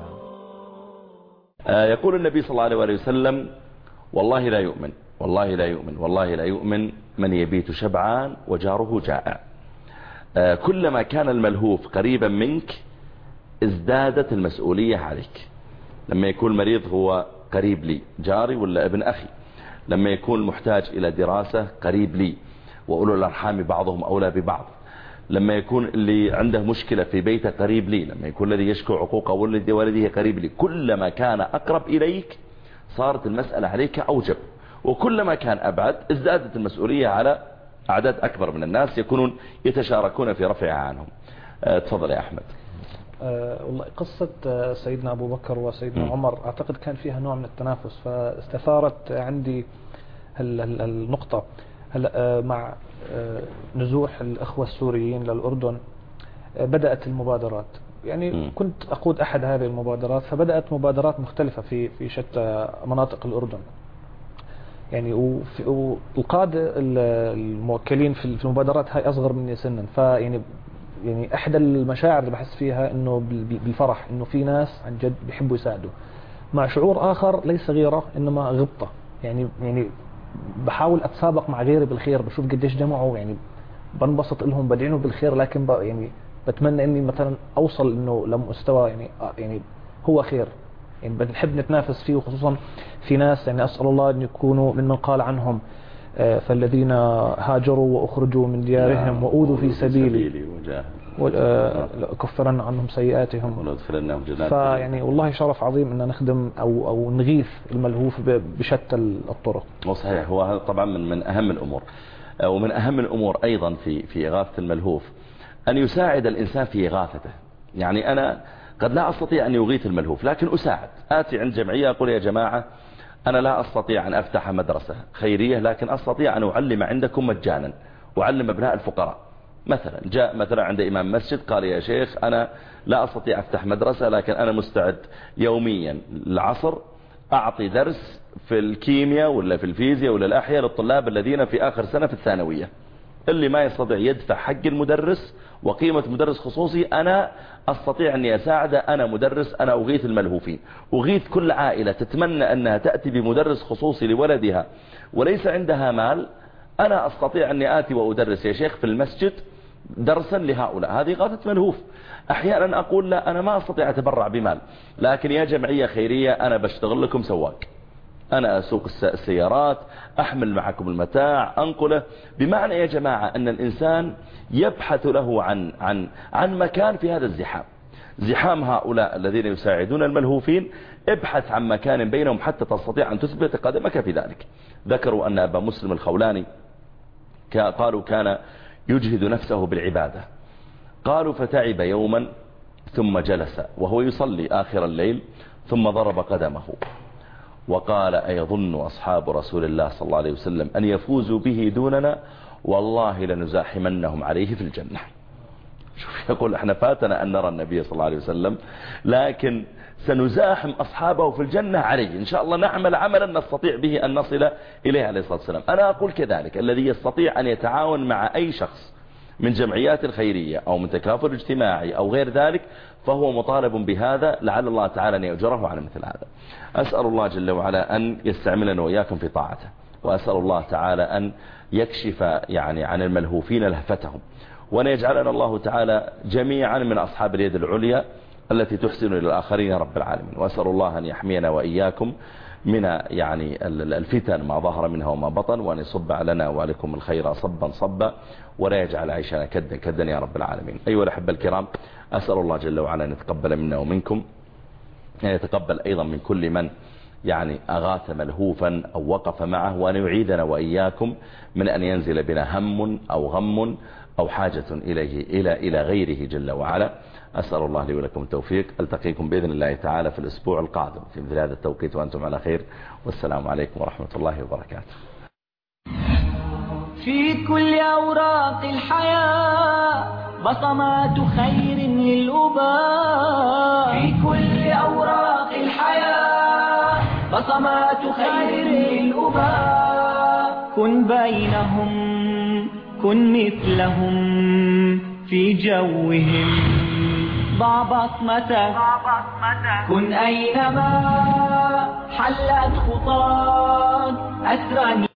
يقول النبي صلى الله عليه وسلم: والله لا يؤمن والله لا يؤمن والله لا يؤمن من يبيت شبعان وجاره جائع. كلما كان الملهوف قريبا منك ازدادت المسؤولية عليك. لما يكون مريض هو قريب لي، جاري ولا ابن أخي. لما يكون محتاج إلى دراسة قريب لي، وأولو الأرحام بعضهم أولى ببعض. لما يكون اللي عنده مشكلة في بيته قريب لي، لما يكون الذي يشكو عقوق ولد والده قريب لي. كلما كان أقرب إليك صارت المسألة عليك أوجب، وكلما كان أبعد ازدادت المسؤولية على أعداد أكبر من الناس يكونون يتشاركون في رفعها عنهم. أه تفضل يا أحمد. أه والله قصة سيدنا أبو بكر وسيدنا م. عمر أعتقد كان فيها نوع من التنافس، فاستثارت عندي النقطة. هلا مع نزوح الأخوة السوريين للأردن بدأت المبادرات، يعني م. كنت أقود أحد هذه المبادرات، فبدأت مبادرات مختلفة في في شتى مناطق الأردن. يعني والقادة الموكلين في المبادرات هاي أصغر مني سنا، فيعني يعني أحد المشاعر اللي بحس فيها إنه بالفرح إنه في ناس عن جد بيحبوا يساعدوا، مع شعور آخر ليس غيره إنما غبطة. يعني يعني بحاول أتسابق مع غيري بالخير، بشوف قديش جمعوا، يعني بنبسط لهم بدعينه بالخير، لكن بقى يعني بتمنى إني مثلا أوصل إنه لمستوى يعني يعني هو خير، يعني بنحب نتنافس فيه. وخصوصا في ناس يعني أسأل الله أن يكونوا ممن قال عنهم فالذين هاجروا وأخرجوا من ديارهم وأوذوا في سبيلي وكفرن عنهم سيئاتهم وندخلنهم جنات. فيعني والله شرف عظيم ان نخدم او او نغيث الملهوف بشتى الطرق. صحيح، هو هذا طبعا من من اهم الامور، ومن اهم الامور ايضا في في اغاثه الملهوف ان يساعد الانسان في اغاثته. يعني انا قد لا استطيع ان يغيث الملهوف لكن اساعد، اتي عند جمعيه اقول يا جماعه انا لا استطيع ان افتح مدرسه خيريه لكن استطيع ان اعلم عندكم مجانا، اعلم ابناء الفقراء. مثلا جاء مثلا عند إمام مسجد قال يا شيخ أنا لا أستطيع أفتح مدرسة لكن أنا مستعد يوميا العصر أعطي درس في الكيمياء ولا في الفيزياء ولا الأحياء للطلاب الذين في آخر سنة في الثانوية، اللي ما يستطيع يدفع حق المدرس وقيمة مدرس خصوصي أنا أستطيع أني أساعده، أنا مدرس، أنا أغيث الملهوفين. أغيث كل عائلة تتمنى أنها تأتي بمدرس خصوصي لولدها وليس عندها مال، أنا أستطيع أني آتي وأدرس يا شيخ في المسجد درسا لهؤلاء. هذه إغاثة ملهوف. أحيانا أقول لا أنا ما أستطيع أتبرع بمال لكن يا جمعية خيرية أنا بشتغل لكم سواق، أنا أسوق السيارات، أحمل معكم المتاع، أنقله. بمعنى يا جماعة أن الإنسان يبحث له عن عن عن مكان في هذا الزحام، زحام هؤلاء الذين يساعدون الملهوفين، ابحث عن مكان بينهم حتى تستطيع أن تثبت قدمك في ذلك. ذكروا أن أبا مسلم الخولاني قالوا كان يجهد نفسه بالعبادة، قالوا فتعب يوما ثم جلس وهو يصلي آخر الليل ثم ضرب قدمه وقال أيظن أصحاب رسول الله صلى الله عليه وسلم أن يفوزوا به دوننا؟ والله لنزاحمنهم عليه في الجنة. شوف يقول احنا فاتنا أن نرى النبي صلى الله عليه وسلم لكن سنزاحم أصحابه في الجنة عليه، إن شاء الله نعمل عملا نستطيع به أن نصل إليه عليه الصلاة والسلام. أنا أقول كذلك الذي يستطيع أن يتعاون مع أي شخص من جمعيات الخيرية أو من تكافل اجتماعي أو غير ذلك فهو مطالب بهذا، لعل الله تعالى أن يأجره على مثل هذا. أسأل الله جل وعلا أن يستعملنا وإياكم في طاعته، وأسأل الله تعالى أن يكشف يعني عن الملهوفين لهفتهم، وأن يجعلنا الله تعالى جميعا من أصحاب اليد العليا التي تحسن إلى الآخرين يا رب العالمين. وأسأل الله أن يحمينا وإياكم من يعني الفتن ما ظهر منها وما بطن، وأن يصب لنا وعليكم الخير صبا صبا، ولا يجعل عيشنا كدا كدا يا رب العالمين. أيها الأحبة الكرام، أسأل الله جل وعلا أن يتقبل منا ومنكم، أن يتقبل أيضا من كل من يعني أغاث ملهوفا أو وقف معه، وأن يعيدنا وإياكم من أن ينزل بنا هم أو غم أو حاجة إليه إلى إلى غيره جل وعلا. أسأل الله لي ولكم التوفيق. ألتقيكم بإذن الله تعالى في الأسبوع القادم في مثل هذا التوقيت وأنتم على خير، والسلام عليكم ورحمة الله وبركاته. في كل أوراق الحياة بصمات خير للأباء، في كل أوراق الحياة بصمات خير للأباء. كن بينهم كن مثلهم في جوهم، ضع بصمتك كن أينما حلت خطاك أسرا.